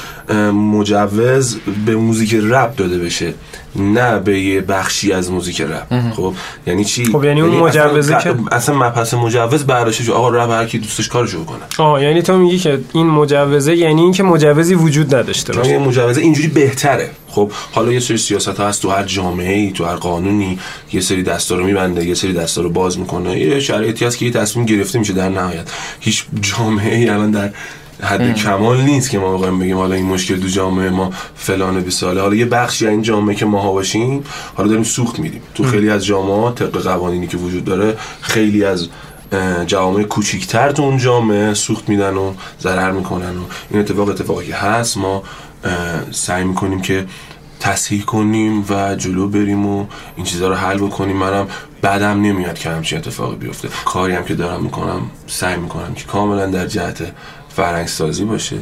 مجوز به موزیک رپ داده بشه، نه به یه بخشی از موزیک رپ. خب یعنی چی؟ خب یعنی اون مجوزه که اصلا مبحث مجوز برداشته آقا رپ هر کی دوستش کارشو بکنه. آه یعنی تو میگی که این مجوزه یعنی این که مجوزی وجود نداشته باشه. این مجوزه اینجوری بهتره. خب حالا یه سری سیاست‌ها هست تو هر جامعه‌ای، تو هر قانونی یه سری دستا رو میبنده، یه سری دستا رو باز میکنه، یه شرایطی هست که یه تصمیم گرفته میشه. در نهایت هیچ جامعه‌ای الان در حد ام. کمال نیست که ما بخوایم بگیم حالا این مشکل تو جامعه ما فلان بیست ساله. حالا یه بخشی از این جامعه که ماها باشیم حالا داریم سوخت میدیم. تو ام. خیلی از جامعه‌ها طبق قوانینی که وجود داره خیلی از جوامع کوچیک‌تر تو اون جامعه سوخت میدن و ضرر میکنن و این اتفاق اتفاقی که هست. ما سعی میکنیم که تصحیح کنیم و جلو بریم و این چیزها رو حل بکنیم. منم بعدم نمیاد که همچین اتفاقی بیفته. کاری هم که دارم میکنم سعی میکنم که کاملا در جهت فرهنگ سازی باشه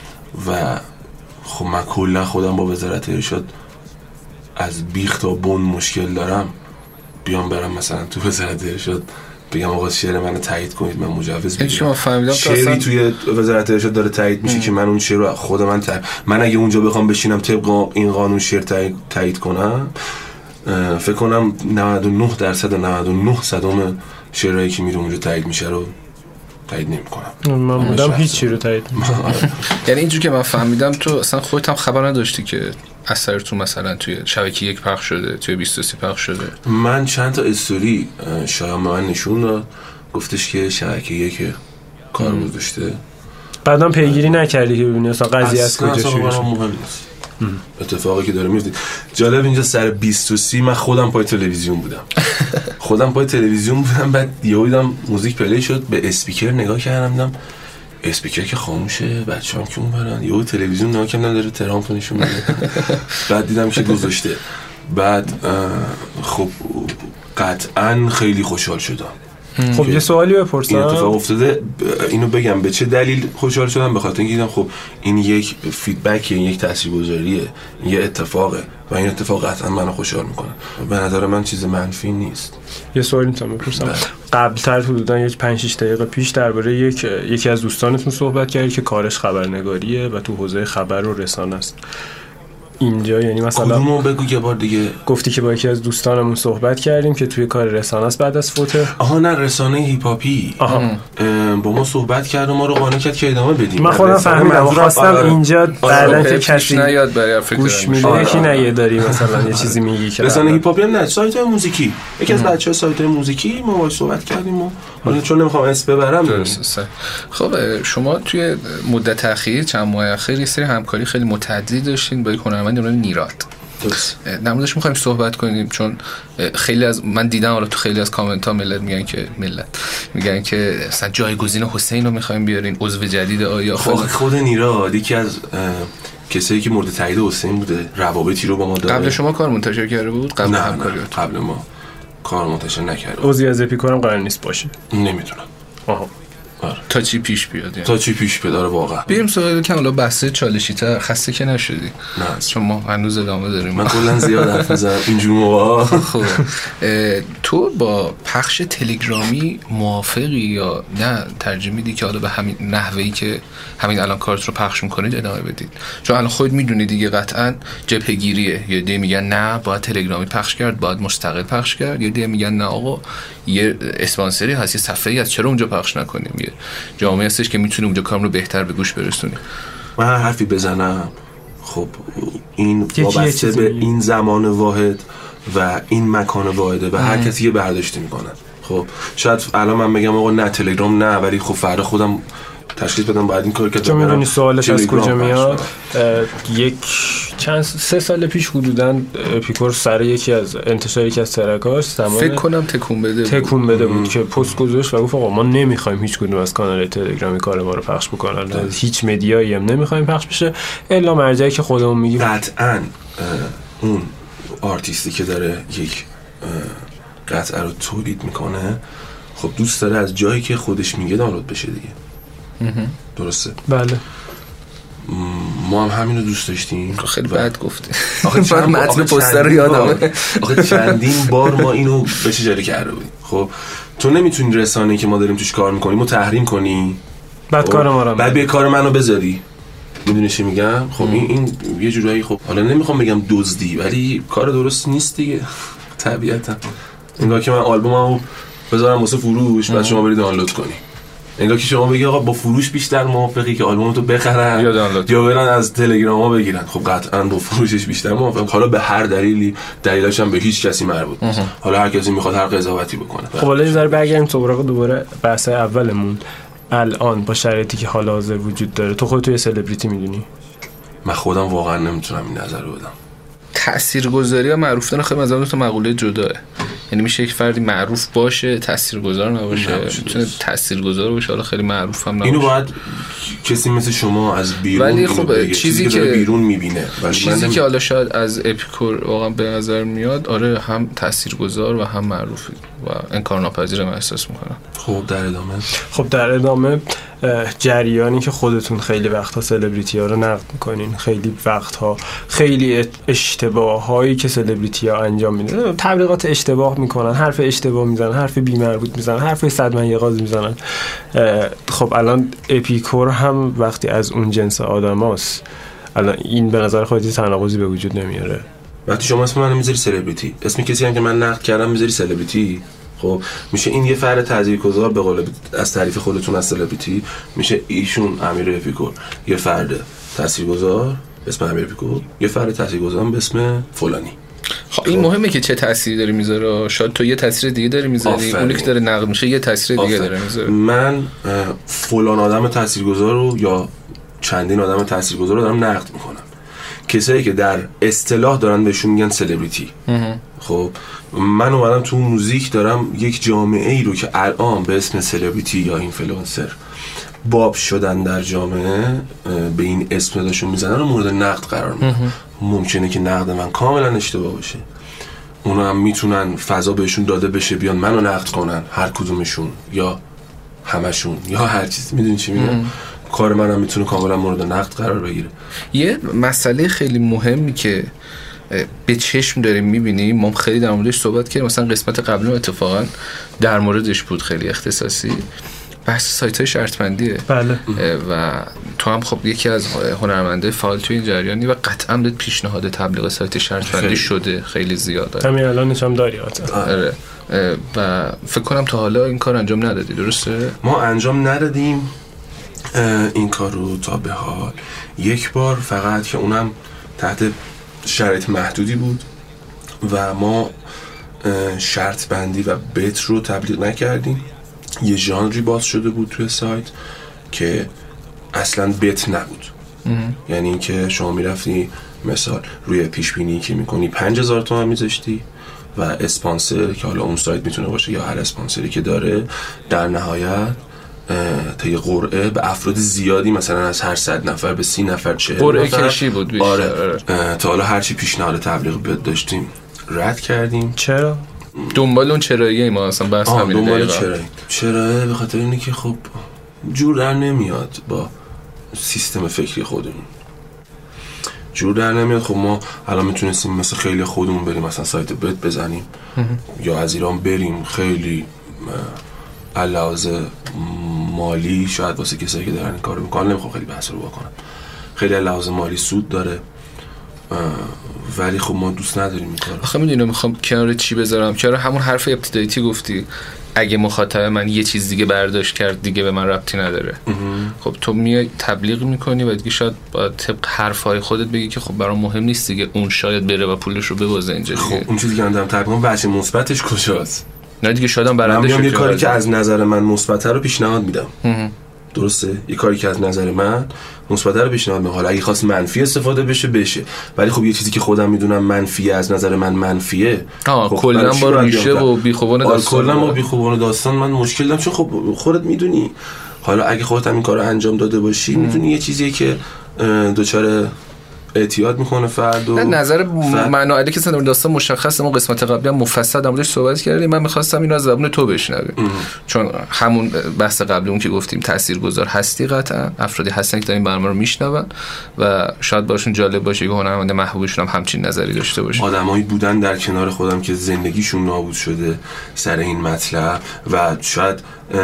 و خب من کلا خودم با وزارت ارشاد از بیخ تا بن مشکل دارم. بیام برم مثلا تو وزارت ارشاد بگم آقا شعر منو تایید کنید، من مجوز بگیرم. شعری توی وزارت ارشاد داره تایید میشه ام. که من اون شعر رو خود من تایید، من اگه اونجا بخوام بشینم طبق این قانون شعر تایید, تایید کنم، فکر کنم نود و نه درصد و نود و نه صدم شعرهایی که میره اونجا تایید میشه رو تایید نمی‌کنم. من بودم هیچ چی رو تایید نمی‌کنم. یعنی اینجوری که من فهمیدم تو اصلا خودت هم خبر نداشتی که اثر تو مثلا توی شبکه یک پخش شده، توی بیست و سه پخش شده. من چند تا استوری شایان به من نشون داد، گفتش که شبکه یک کار گذاشته. بعدم پیگیری نکردی که ببینی اصلا قضیه از کجا شروع شد؟ مهم نیست. اتفاقی که داره میفته. جالب اینجا سر بیست و سه من خودم پای تلویزیون بودم. خودم پای تلویزیون بودم، بعد یهو دیدم موزیک پلی شد، به اسپیکر نگاه کردم، دیدم اسپیکر که خاموشه، بچه‌ام که اونورن، یهو تلویزیون نگاه کردم داره ترامپ نشون میده. بعد دیدم که گذاشته. بعد خب قطعاً خیلی خوشحال شدم. خب یه سوالی بپرسم. این اتفاق افتاده، اینو بگم به چه دلیل خوشحال شدم؟ به خاطر اینکه دیدم خب این یک فیدبکیه، این یک تاثیرگذاریه، یه اتفاقه و این اتفاق قطعا منو خوشحال میکنه. به نظر من چیز منفی نیست. یه سوالی میتونم بپرسم؟ قبل‌تر حدوداً یک پنج شش دقیقه پیش درباره یک یکی از دوستانتون صحبت کردید که کارش خبرنگاریه و تو حوزه خبر و رسانه است. اینجا یعنی مثلا کدومو بگو یه بار دیگه. گفتی که با یکی از دوستانمون صحبت کردیم که توی کار رسانه است بعد از فوت. آها نه، رسانه هیپ هاپی با ما صحبت کرد و ما رو قانع کرد که ادامه بدیم. من خودم فهمیدم، خواستم اینجا بعدن که کسی نیاد برای فکر گوش میده یکی نیه داری مثلا یه چیزی میگی که رسانه هیپ هاپی هم نه، سایت موزیکی. یکی از بچه‌ها سایت موزیکی ما باهاش صحبت کردیم و حالا چون نمیخوام اسم ببرم. خب شما توی مدت اخیر چند ماه اخیر یه سری همکاری خیلی متعددی داشتین با یک هنرمند نام نیراد. درست. در موردش می‌خوایم صحبت کنیم چون خیلی از من دیدم حالا تو خیلی از کامنت ها ملت میگن که ملت میگن که مثلا جایگزین حسین رو می‌خوایم بیارین، عضو جدید آیا. خود خود نیراد یکی از کسایی که مورد تایید حسین بوده، روابطی رو با ما داره. قبل شما کار منتشر کرده بود؟ قبل همکاریات قبل ما کار منتشر نکرده. عضو از اپیکور هم قرار نیست باشه. نمیدونم. آها. آره. تا چی پیش بیاد یعنی. تا چی پیش بیاد واقعا. بریم سوال که حالا بحث چالشی تر. خسته که نشدی؟ نه چون ما هنوز ادامه داریم. من کلا زیاد حرف میزنم اینجور موقعا. خب تو با پخش تلگرامی موافقی یا نه ترجیح میدی که حالا به همین نحوهی که همین الان کارت رو پخش میکنید ادامه بدید؟ چون الان خودت میدونی دیگه قطعا جبهه‌گیریه. یه دی میگن نه باید تلگرامی پخش کرد، باید مستقل پخش کرد. یه دی میگن نه آقا یه اسپانسری هست، یه صفحه‌ای هست، چرا اونجا پخش نکنیم؟ یه جامعه هستش که میتونه اونجا کارم رو بهتر به گوش برسونیم. من هر حرفی بزنم خب این وابسته به این زمان واحد و این مکان واحده و هر کسی یه برداشتی میکنه. خب شاید الان من بگم آقا نه تلگرام نه، ولی خب فردا خودم تشخیص بدم باید این کار که چون میدونی سوالش از کجا میاد. یک چند سه سال پیش حدوداً اپیکور سر یکی از انتشار یکی از ترکاش فکر کنم تکون بده تکون بده بود که پست گذاشت و گفت آقا ما نمیخوایم هیچ کدوم از کانال تلگرامی کار ما رو پخش بکنن، هیچ مدیایی هم نمیخوایم پخش بشه الا مرجعی که خودمون میگیم. قطعاً اون آرتیستی که داره یک قطعه رو تولید میکنه خب دوست داره از جایی که خودش میگه دانلود بشه دیگه. درسته؟ بله. ما هم همین رو دوست داشتیم. خیلی بد گفتی. آخه چند متن پوستر رو یادمه. آخه چندین بار ما اینو بهش اجاره کرده بودیم. خب تو نمیتونی رسانه‌ای که ما داریم توش کار میکنیم رو تحریم کنی بعد کار ما رو بعد به کار منو بذاری. میدونی چی میگم؟ خب این این یه جورایی خب حالا نمیخوام بگم دزدی ولی کار درست نیست دیگه. طبیعتا انگار که من آلبوممو بذارم واسه فروش بعد شما برید دانلود کنی. انگار که شما بگی آقا با فروش بیشتر موافقی که آلبومتو بخرن یا دانلود یا برن از تلگراما بگیرن؟ خب قطعا با فروشش بیشتر موافقم. حالا به هر دلیلی دلیلش هم به هیچ کسی مربوط نیست. حالا هر کسی میخواد هر قضاوتی بکنه. خب حالا یه ذره برگردیم سراغ دوباره بحث اولمون. الان با شرایطی که حالا حاضر وجود داره تو خودت یه سلبریتی میدونی؟ من خودم واقعا نمیتونم این نظر رو بدم. تاثیرگذاری و معروف بودن خیلی از اون تو مقوله جداه. یعنی میشه یک فردی معروف باشه تاثیرگذار نباشه، میتونه تاثیرگذار باشه حالا خیلی معروف هم نباشه. اینو باید کسی مثل شما از بیرون ولی خب چیزی که بیرون میبینه ولی چیزی که حالا شاید از اپیکور واقعا به نظر میاد آره هم تاثیرگذار و هم معروفی و انکارناپذیر من احساس میکنم. خب در ادامه خب در ادامه جریانی که خودتون خیلی وقتها سلبریتی ها رو نقد میکنین، خیلی وقتها خیلی اشتباه هایی که سلبریتی ها انجام میدن، تبلیغات اشتباه میکنن، حرف اشتباه میزنن، حرف بی مربوط میزنن، حرف صد من یه غاز میزنن. خب الان اپیکور هم وقتی از اون جنس آدماست، الان این به نظر خودت تناقضی به وجود نمیاره؟ وقتی شما اسم منو میذاری سلبریتی، اسم کسی هم که من نقد کردم میذاری سلبریتی، خب میشه این یه فرد تاثیرگذار به قول از تعریف خودتون از سلبریتی میشه ایشون امیر اپیکور یه فرد تاثیرگذار اسم امیر اپیکور، یه فرد تاثیرگذار به اسم فلانی. خب این مهمه که چه تأثیری داره میذاره. شاید تو یه تاثیر دیگه داری میذاری، اونی که داره نقد میشه یه تاثیر دیگه داره میذاره. من فلان آدم تاثیرگذار رو یا چندین آدم تاثیرگذار رو دارم نقد میکنم. کسایی که در اصطلاح دارن بهشون میگن سلبریتی. خب من اومدم تو موزیک دارم یک جامعه ای رو که الان به اسم سلبریتی یا اینفلوئنسر باب شدن در جامعه به این اسم داشون میزنن رو مورد نقد قرار میدم. ممکنه که نقد من کاملا اشتباه باشه اونا هم میتونن فضا بهشون داده بشه بیان منو نقد کنن، هر کدومشون یا همشون یا هر چیز. میدونی چی میگم؟ کار منم میتونه کاملا مورد نقد قرار بگیره. یه مسئله خیلی مهمی که به چشم داریم میبینیم، ما خیلی در موردش صحبت کردیم، مثلا قسمت قبلی اتفاقا در موردش بود، خیلی اختصاصی، بحث سایت های شرط بندیه. بله. و تو هم خب یکی از هنرمنده فعال توی این جریانی و قطعا بهت پیشنهاد تبلیغ سایت شرط بندی شده، خیلی زیاده. همین الانش هم داری آتا. آره. و فکر کنم تا حالا این کار انجام ندادی، درسته؟ ما انجام ندادیم این کار رو تا به حال، یک بار فقط که اونم تحت شرایط محدودی بود و ما شرط بندی و بیت رو تبلیغ نکردیم. یه ژانری باز شده بود توی سایت که اصلا بیت نبود. یعنی اینکه شما میرفتی مثال روی پیش بینی که میکنی پنج هزار تومان میذاشتی و اسپانسر که حالا اون سایت میتونه باشه یا هر اسپانسری که داره، در نهایت تا یه قرعه به افراد زیادی، مثلا از هر صد نفر به سی نفر، چهل قرعه نفر کشی بود بیشتر. آره. تا حالا هرچی پیشنهاد تبلیغ بیاد داشتیم رد کردیم. چرا؟ دنبال اون چراییه ما اصلا بحث همین دنبال دقیقا. چرایی چراییه به خاطر اینه که خب جور در نمیاد با سیستم فکری خودمون، جور در نمیاد. خب ما الان میتونستیم مثل خیلی خودمون بریم مثلا سایت بیت بزنیم یا از ایران بریم، خیلی علاوه مالی شاید واسه کسایی که دارن این کارو میکنن، نمیخوام خیلی بحث رو بکنم، خیلی علاوه مالی سود داره، ولی خب ما دوست نداریم این کارو. آخه میدونم میخوام کنار چی بذارم، چرا همون حرف ابتدایی تی گفتی اگه مخاطب من یه چیز دیگه برداشت کرد دیگه به من ربطی نداره. خب تو میای تبلیغ میکنی و دیگه شاید با طبق حرفای خودت بگی که خب برام مهم نیست دیگه، اون شاید بره و پولش رو ببازه اینجا دیگه. خب اون چیزی که من دارم تبلیغ میکنم بچه مثبتش کجاست؟ نه دیگه شاید هم برنده شد. یه کاری که از نظر من مثبته رو پیشنهاد میدم. درسته؟ یه کاری که از نظر من مثبته رو پیشنهاد میدم. حالا اگه خواست منفی استفاده بشه بشه، ولی خب یه چیزی که خودم میدونم منفیه از نظر من منفیه، آه خب کلا با ریشه و بیخوبان داستان، کلا با بیخوبان داستان من مشکل دارم، چون خب خودت میدونی، حالا اگه خودت هم این کارو انجام داده باشی میدونی یه چیزیه که دوچاره اعتیاد میکنه فرد. و نظر من و علی که سن داستان مشخصه، ما قسمت قبلی هم مفصل در موردش صحبت کردیم، من می‌خواستم اینو از زبون تو بشنویم، چون همون بحث قبلی اون که گفتیم تاثیرگذار هستی، قطعا افرادی هستن که دارن این برنامه رو میشنون و شاید باشون جالب باشه که هنرمند محبوبشون هم همچین نظری داشته باشه. آدمایی بودن در کنار خودم که زندگیشون نابود شده سر این مطلب و شاید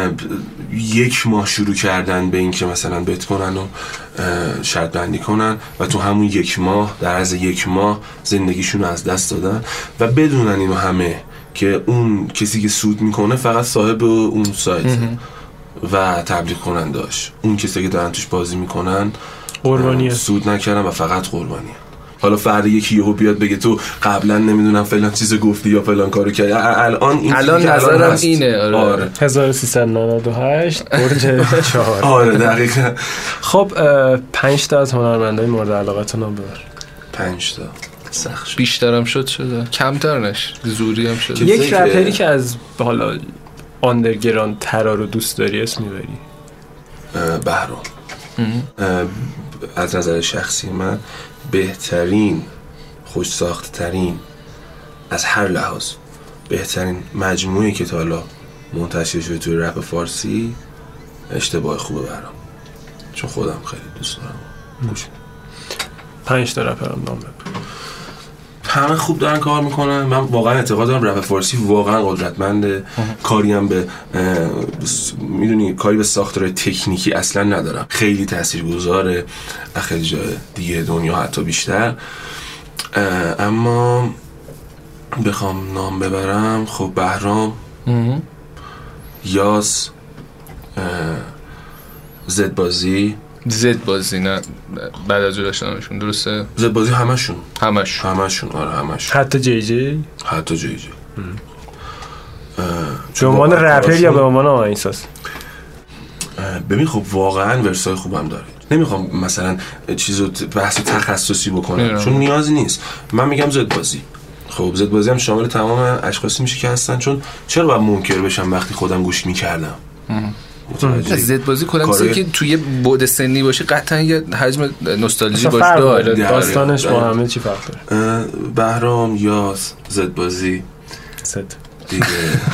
یک ماه شروع کردن به این که مثلا بیت کنن و شرط بندی کنن و تو همون یک ماه در عرض یک ماه زندگیشون رو از دست دادن و بدونن اینو همه که اون کسی که سود میکنه فقط صاحب اون سایت و تبلیغ کننداش، اون کسی که دارن توش بازی میکنن قربانیه، سود نکردن و فقط قربانیه. حالا فردا یکی یهو بیاد بگه تو قبلا نمیدونم فلان چیزو گفتی یا فلان کارو کردی، الان این الان نظرم اینه. آره, آره. هزار و سیصد و نود و هشت برج چهار. آره دقیقاً. خب پنج تا از هنرمندای مورد علاقتون رو ببر. پنج تا سخت بیشترم شد شده، کمتر نش، زوری هم شده. یک رپری که از حالا آندرگراند ترا رو دوست داری اسم میبری؟ بهرام. از نظر شخصی من بهترین، خوش ساخت ترین، از هر لحاظ بهترین مجموعه که تا حالا منتشر شده توی رپ فارسی، اشتباه خوبه برام، چون خودم خیلی دوست دارم گوش. پنج تا رپرم نام بگو. همه خوب دارن کار میکنن، من واقعا اعتقاد دارم رپ فارسی واقعا قدرتمنده. کاری هم به میدونی کاری به ساختار تکنیکی اصلا ندارم، خیلی تاثیرگذاره، خیلی جای دیگه دنیا حتی بیشتر. اما بخوام نام ببرم، خب بهرام، یاس، زد بازی زد بازی نه بعد از جدا شدنشون، درسته؟ زد بازی همشون همشون همشون آره همشون، حتی جی جی حتی جی جی به عنوان رپر یا به عنوان آهنگساز؟ ببین خب واقعا ورسای خوبم داره، نمیخوام مثلا چیزو بحث تخصصی بکنم چون نیازی نیست. من میگم زد بازی. خب زد بازی هم شامل تمام اشخاصی میشه که هستن، چون چرا باید منکر بشم وقتی خودم گوش میکردم؟ متوجه زد بازی کلا کاری که توی بعد سنی باشه قطعا یه حجم نوستالژی باشه داره. داستانش با همه چی فرق داره. بهرام، یاس، زد بازی، زد دیگه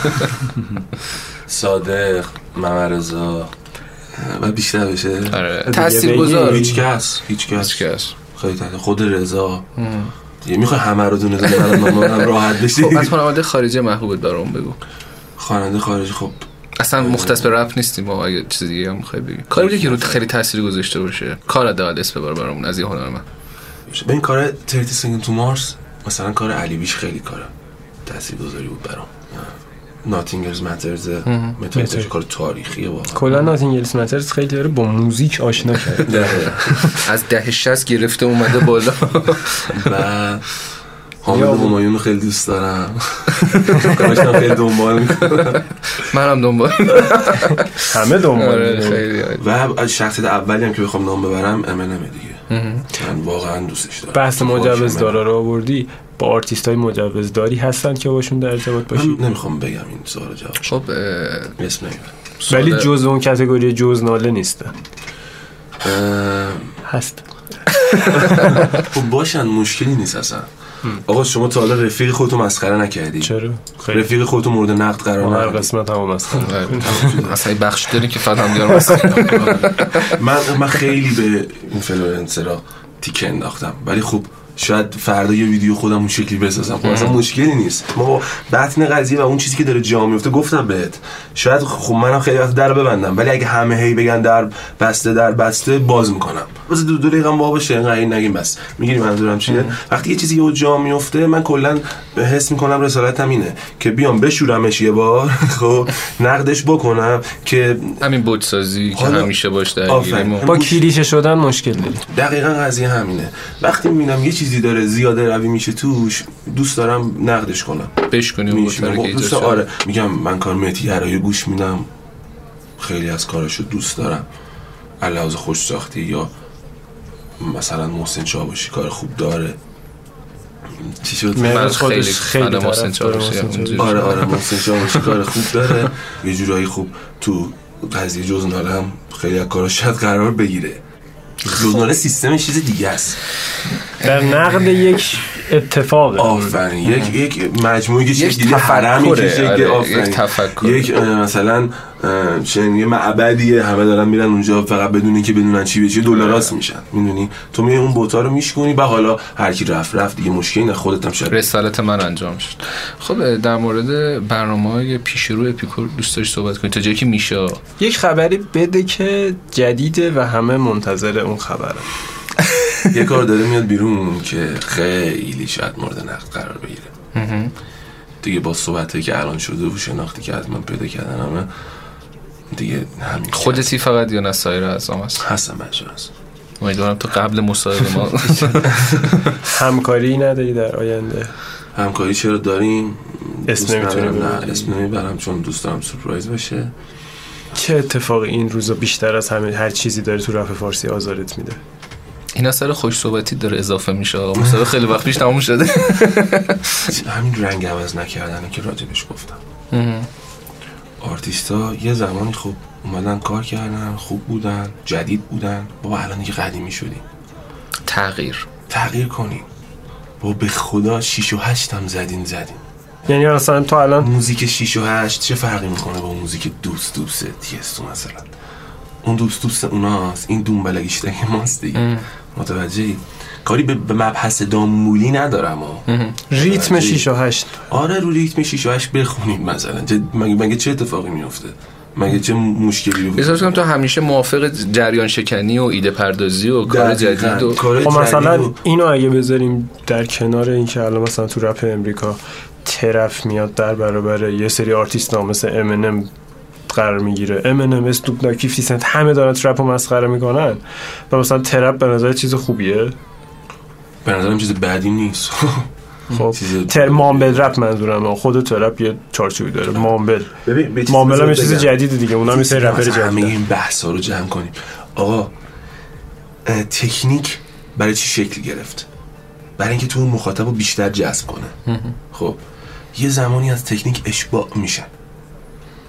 صادق، ممرزا و بیشتر بشه تاثیرگذار هیچ کس هیچ کس خیلی تحت خود رضا یه میخوای همه رو دونه دونه برام راحت بشی. خب از خواننده خارجی محبوبت برام بگو. خواننده خارجی خب اصلا مختص به رپ نیستیم ما، اگه چیز دیگه هم میخوای بگی کاری بگی که رو خیلی تاثیر گذاشته باشه کار حداقل اسم ببر برامون از یه هنرمند. ببین کار ترتی سینگ تو مارس مثلا کار علی بیش خیلی کاره تاثیرگذاری بود برام. ناتینگلز ماترز متوجه کار تاریخیه واقعا. کلا ناتینگلز ماترز خیلی داره با موزیک آشنا کرده. از دهه شصت گرفته اومده بالا. و حامد همایون خیلی دوست دارم. کاراشم خیلی دنبال میکنم. منم دنبال. همه دنبال. و از شخصیت اولی هم که بخوام نام ببرم امنم دیگه. من واقعا دوستش دارم. بحث مجوزدارا رو آوردی، با آرتیستای مجوزداری هستن که باشون در ارتباط باشی؟ من نمیخوام بگم این سوال جواب. خب اسم نمیبرم. ولی جزء اون کاتگوری جز ناله نیست. هست. خب باشن مشکلی نیست اصلا. آقا شما تا حالا رفیق خودتو مسخره نکردی؟ چرا؟ رفیق خودتو مورد نقد قرار ندادی؟ هر قسمت هم مسخره. اصلا بخش داری که فقط هم دیگه مسخره. من من خیلی به اینفلوئنسرها تیکه انداختم ولی خب شاید فردا یه ویدیو خودم اون شکلی بسازم. خب اصلا مشکلی نیست. ما بطن قضیه و اون چیزی که داره جا میفته گفتم بهت. شاید خب منم خیلی وقت در ببندم ولی اگه همه هی بگن در بسته در بسته باز میکنم. واسه دو دو دقیقه با باشه اینقدر نگیم بس. میگیری منظورم چیه؟ وقتی یه چیزی یهو جا میفته من کلا حس میکنم رسالتم اینه که بیام بشورمش یه بار خب نقدش بکنم که همین بود سازی که همیشه باش درگیریم. با کلیشه شدن مشکل داری. دقیقاً قضیه همینه. وقتی میبینم یه چیزی داره زیاده روی میشه توش دوست دارم نقدش کنم بشکنیم دوست آره میگم من کار مهدی گرایی گوش میدم خیلی از کاراشو دوست دارم علاوه خوش ساختی یا مثلا محسن چاوشی کار خوب داره چی شد من خیلی خیلی محسن چاوشی آره آره محسن چاوشی کار خوب داره یه جورایی خوب تو قضیه جزناله هم خیلی از کاراش شاید قرار بگیره. جزناله سیستمش چیز دیگه است. در نقد یک اتفاقه. آفرین یک یک مجموعه که چیز دیگه حرمی که شکل آفرین یک تفکر یک مثلا چنین یه معبدیه همه دارن میرن اونجا فقط بدون اینکه بدونن چی به چی دلاراست میشن میدونی تو می اون بوتا رو میشکنی بعد حالا هر کی رفت رفت دیگه مشکلی نه خودت هم شد رسالت من انجام شد. خب در مورد برنامه‌های پیش رو اپیکور دوست داشت صحبت کنید تا جایی که میشه. یک خبری بده که جدیده و همه منتظر اون خبره. یه کار داره میاد بیرون که خیلی شاید مورد نقد قرار بگیره دیگه با صحبتایی که الان شده و شناختی که از من پیدا کردن همه دیگه همین خودتی فقط یا نه سایر اعضام هست؟ هستم بچه هست. امیدوارم تو قبل مصاحبه ما همکاری نداری در آینده؟ همکاری چرا داریم؟ اسم نمیتونیم نه اسم نمیبرم چون دوست دارم سورپرایز بشه. چه اتفاقی این روزا بیشتر از همه هر چیزی داره تو رپ فارسی آزارت میده؟ این اثر خوش صحبتی داره اضافه میشه. مصاحبه خیلی وقت پیش تموم شده. همین رنگ عوض نکردنه که راجبش گفتم. آرتیستا یه زمانی خوب اومدن کار کردن خوب بودن جدید بودن بابا الان دیگه قدیمی شدیم. تغییر تغییر کنیم بابا به خدا شیش و هشت هم زدین زدین. یعنی مثلا تو الان موزیک شیش و هشت چه فرقی میکنه با موزیک دوست دوست تیستو مثلا؟ اون دوست دوست اوناست این دنبالگیشتن ماست دیگه. متوجهی؟ کاری به مبحث دامولی ندارم ها. ریتم شیش و هشت آره رو ریتم شیش و هشت بخونید مثلا مگه مگه چه اتفاقی میفته؟ مگه چه مشکلی رو بسازم کنم تو همیشه موافق جریان شکنی و ایده پردازی و کار جدید و خب مثلا و... اینو اگه بذاریم در کنار این که الان مثلا تو رپ امریکا طرف میاد در برابر یه سری آرتیست ها مثل امینم قرار میگیره امینم اسنوپ داگ فیفتی سنت همه دارن ترپ رو مسخره میکنن و مثلا ترپ به نظر چیز خوبیه؟ به نظرم چیز بدی نیست. خب تر مامبل رپ منظورم خود ترپ یه چارچوبی داره. مامبل ببین مامبل هم یه چیز جدیده دیگه اونم یه سری رپر جدید. همه این بحثا رو جمع کنیم آقا. تکنیک برای چی شکل گرفت؟ برای اینکه تو اون مخاطب رو بیشتر جذب کنه. خب یه زمانی از تکنیک اشباع میشن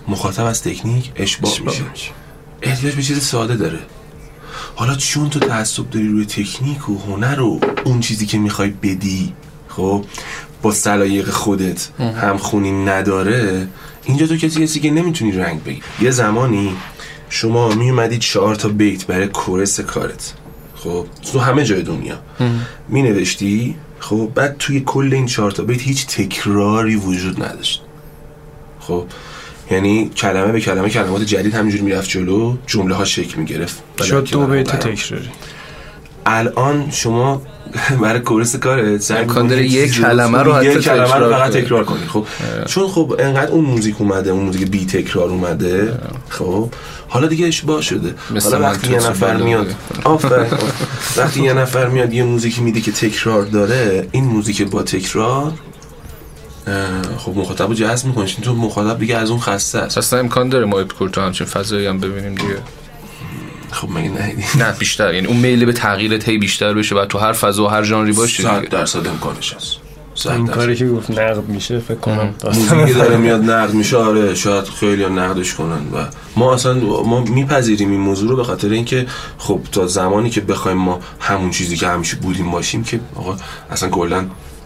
مخاطب از تکنیک اشباع میشه. احتیاج به چیز ساده داره. حالا چون تو تعصب داری روی تکنیک و هنر و اون چیزی که میخوای بدی خب با سلایق خودت هم خونی نداره، اینجا تو کسی کسی که نمیتونی رنگ بگی. یه زمانی شما میومدی چهار تا بیت برای کورس کارت، خب تو همه جای دنیا می نوشتی، خب بعد توی کل این چهار تا بیت هیچ تکراری وجود نداشت. خب یعنی کلمه به کلمه کلمات جدید همینجوری میرفت جلو، جمله ها شکل میگرفت، شد دو بیت تکراری. الان شما برای کورس کارت امکان داره یک کلمه رو حتی یک کلمه رو فقط تکرار کنی. خب چون خب انقدر اون موزیک اومده، اون موزیک بی تکرار اومده، خب حالا دیگه اشتباه شده. حالا وقتی یه نفر میاد آفرین وقتی یه نفر میاد یه موزیکی میده که تکرار داره، این موزیک با تکرار خب مخاطبو جذب میکنه، چون مخاطب دیگه از اون خسته است. اصلا امکان داره ما تو همچین فضایی هم ببینیم دیگه. خب مگه نه نه بیشتر، یعنی اون میل به تغییرت هی بیشتر بشه و تو هر فضا و هر ژانری باشه. صد درصد امکانش هست. این کاری که گفت نقد میشه فکر کنم موزیکی داره میاد نقد میشه. آره شاید خیلی نقدش کنن و ما اصلا ما میپذیریم این موضوع رو به خاطر اینکه خب تا زمانی که بخوایم ما همون چیزی که همیشه بودیم باشیم که آقا اصلا کلا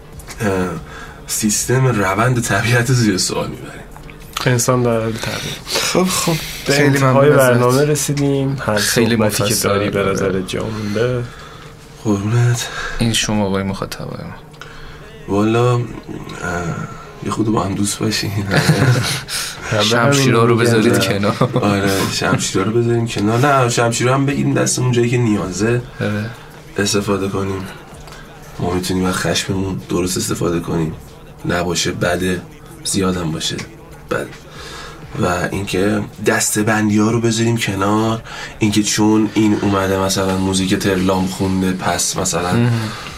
سیستم روند طبیعت زیر سوال میبریم. انسان داره تغییر. خب خب به انتهای برنامه رسیدیم. هر خیلی صحبتی که داری به نظر جا مونده؟ قربونت. این شما آقای مخاطبای ما والا یه خود با هم دوست باشین. شمشیرها رو بذارید کنار. آره شمشیرها رو بذاریم کنار. نه شمشیرها هم بگیریم دستمون جایی که نیازه استفاده کنیم. ما میتونیم از خشممون درست استفاده کنیم، نباشه بده، زیادم باشه بد. و اینکه دسته‌بندی ها رو بذاریم کنار، اینکه چون این اومده مثلا موزیک ترلام خونده پس مثلا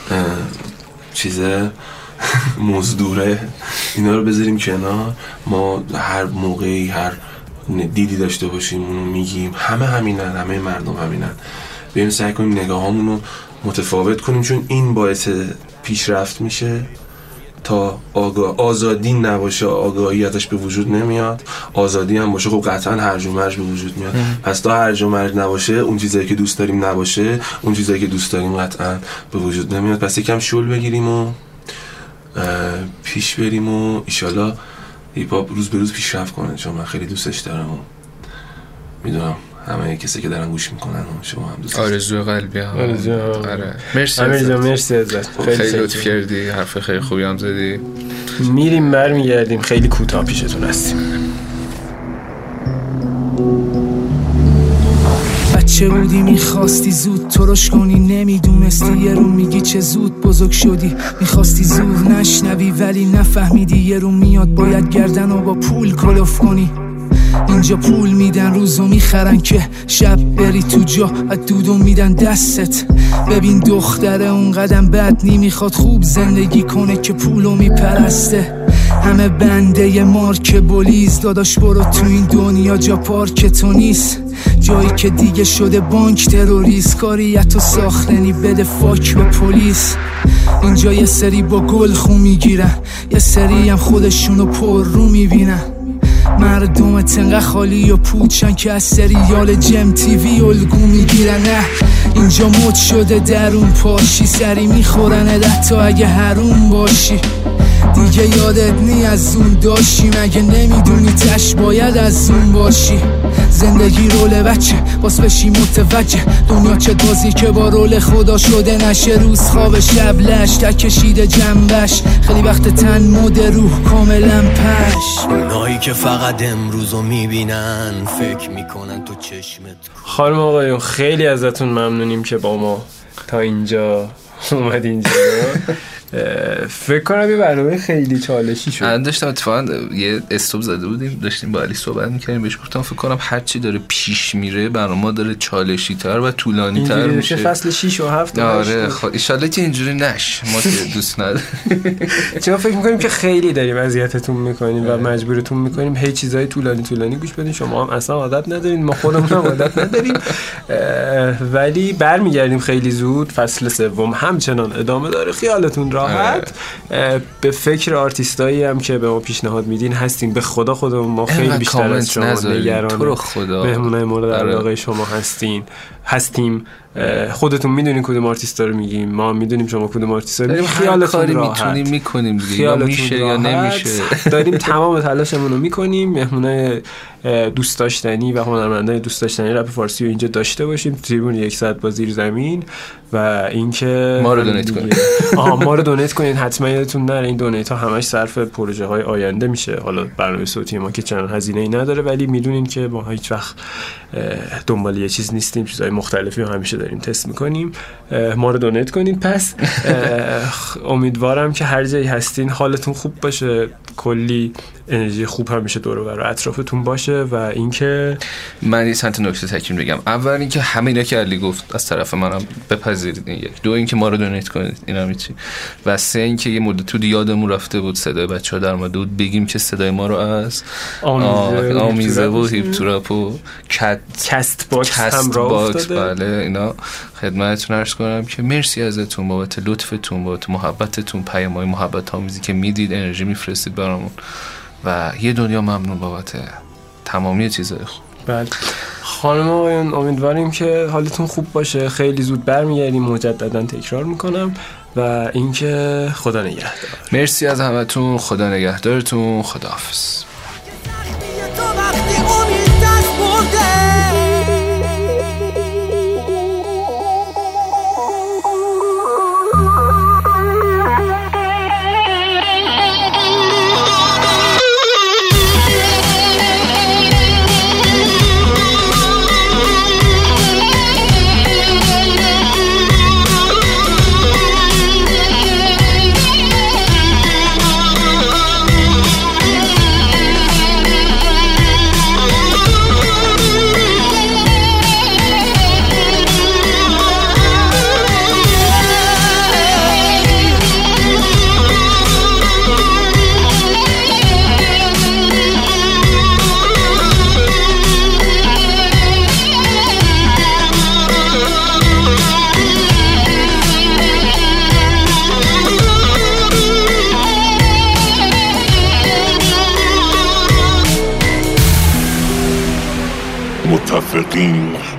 چیزه مزدوره، اینا رو بذاریم کنار. ما هر موقعی هر دیدی داشته باشیم اونو میگیم. همه همینن، همه مردم همینن. بریم سعی کنیم نگاهامون رو متفاوت کنیم، چون این باعث پیشرفت میشه. تا آگاه آزادی نباشه آگاهی ازش به وجود نمیاد، آزادی هم باشه خب قطعا هرج و مرج به وجود میاد. پس تا هرج و مرج نباشه، اون چیزایی که دوست داریم نباشه، اون چیزایی که دوست داریم قطعا به وجود نمیاد. پس یکم شل بگیریم و پیش بریم و ایشالا هیپ هاپ روز به روز پیشرفت کنه، چون من خیلی دوستش دارم و میدونم همه کسی که دارن گوش میکنن و شما هم دوست. آرزوی قلبی ها. آره مرسی امیر جان، مرسی ازت، خیلی لطف کردی، حرف خیلی خوبی هم زدی. میریم برمیگردیم، خیلی کوتاه پیشتون هستیم. بچه بودی میخواستی زود ترش کنی، نمیدونستی یه رو میگی چه زود بزرگ شدی. میخواستی زور نشنوی ولی نفهمیدی یه رو میاد باید گردن و با پول کلوف کنی. اینجا پول میدن روزو میخرن که شب بری تو جا و دودو میدن دستت. ببین دختره اون قدم بد نمیخواد خوب زندگی کنه که پولو میپرسته. همه بنده ی مارک بولیز، داداش برو تو این دنیا جا پارک تو نیست، جایی که دیگه شده بانک تروریست. کاریتو ساختنی بده فاک به پلیس. اینجا یه سری با گل خو میگیرن، یه سری هم خودشونو پر رو میبینن. مردم تنقه خالی و پوچن که از سریال جم تیوی الگو میگیرن. نه اینجا مد شده درون پاشی، سری میخورن حتی اگه حروم باشی. دیگه یادت نی از اون داشتی، مگه نمیدونی تش باید از اون باشی. زندگی رول بچه باز بشی متوجه، دنیا چه بازی که با رول خدا شده نشه. روز خواب شب لش تکشیده جنبش، خیلی وقت تن مد روح کاملا پش. اونایی که فقط امروزو میبینن فکر میکنن تو چشمت. خانم آقایون خیلی ازتون ممنونیم که با ما تا اینجا اومد اینجا. فکر کنم یه برنامه خیلی چالشی شد. من داشتم اتفاقا یه استوب زده بودیم، داشتیم با علی صحبت می‌کردیم، بهش گفتم فکر کنم هر چی داره پیش میره برنامه داره چالشی تر و طولانی تر میشه. فصل شش و هفت. آره خب ان شاءالله که اینجوری نش، ما که دوست نداریم. چرا فکر می‌کنیم که خیلی داریم اذیتتون می‌کنیم و مجبورتون می‌کنیم هی چیزای طولانی طولانی گوش بدین. شما هم اصلا عادت ندارین، ما خودمون هم عادت نداریم. ولی برمیگردیم خیلی زود. فصل سوم همچنان ادامه داره، خیالتون راحت. به فکر آرتیستایی هم که به ما پیشنهاد میدین هستیم. به خدا خودمون ما خیلی بیشتر از شما نگران مهمونای مورد علاقه شما هستین هستیم. خودتون میدونین کدوم آرتیستا رو میگیم، ما میدونیم شما کدوم آرتیستا رو میگیم. خیالتون راحت میتونیم میکنیم دیگه، یا میشه یا نمیشه. داریم تمام تلاشمون رو میکنیم مهمونای دوست داشتنی و هنرمندای دوست داشتنی رپ فارسی رو اینجا داشته باشیم. تریبون یک ساعت با زیر زمین. و اینکه ما رو دونیت کنین. آها ما رو دونیت کنین حتما. یادتون نره این دونیت ها همش صرف پروژه های آینده میشه. حالا برنامه صوتی ما که چنان هزینه ای نداره، ولی میدونین که ما هیچ وقت دنبال یه چیز نیستیم، چیزای مختلفی رو همیشه داریم تست میکنیم. ما رو دونیت کنین. پس امیدوارم که هر جایی هستین حالتون خوب باشه، کلی انرژی خوب همیشه دور و بر اطرافتون باشه. و اینکه من یه چند نکته تکمیل بگم. اول اینکه همه اینا که علی گفت از طرف منم بپذیرید. این یک. دو اینکه ما رو دونیت کنید، اینا میچی. و سه اینکه یه مدت تو یادمون رفته بود صدای بچه‌ها در اومده بود بگیم که صدای ما رو از آمیزه, آمیزه و هیپ تراپ و کت کست باکس هم راه افتاده. بله اینا خدمتتون عرض کنم که مرسی ازتون بابت لطفتون، بابت محبتتون، پیام‌های محبت آمیزی که میدید، انرژی میفرستید برامون و یه دنیا ممنون بابت تمامی چیزای خوب. بله خانم آقایون امیدواریم که حالتون خوب باشه. خیلی زود برمیگردیم، مجددا تکرار میکنم. و اینکه خدا نگهدار. مرسی از همتون، خدا نگهدارتون، خداحافظ. متفقین.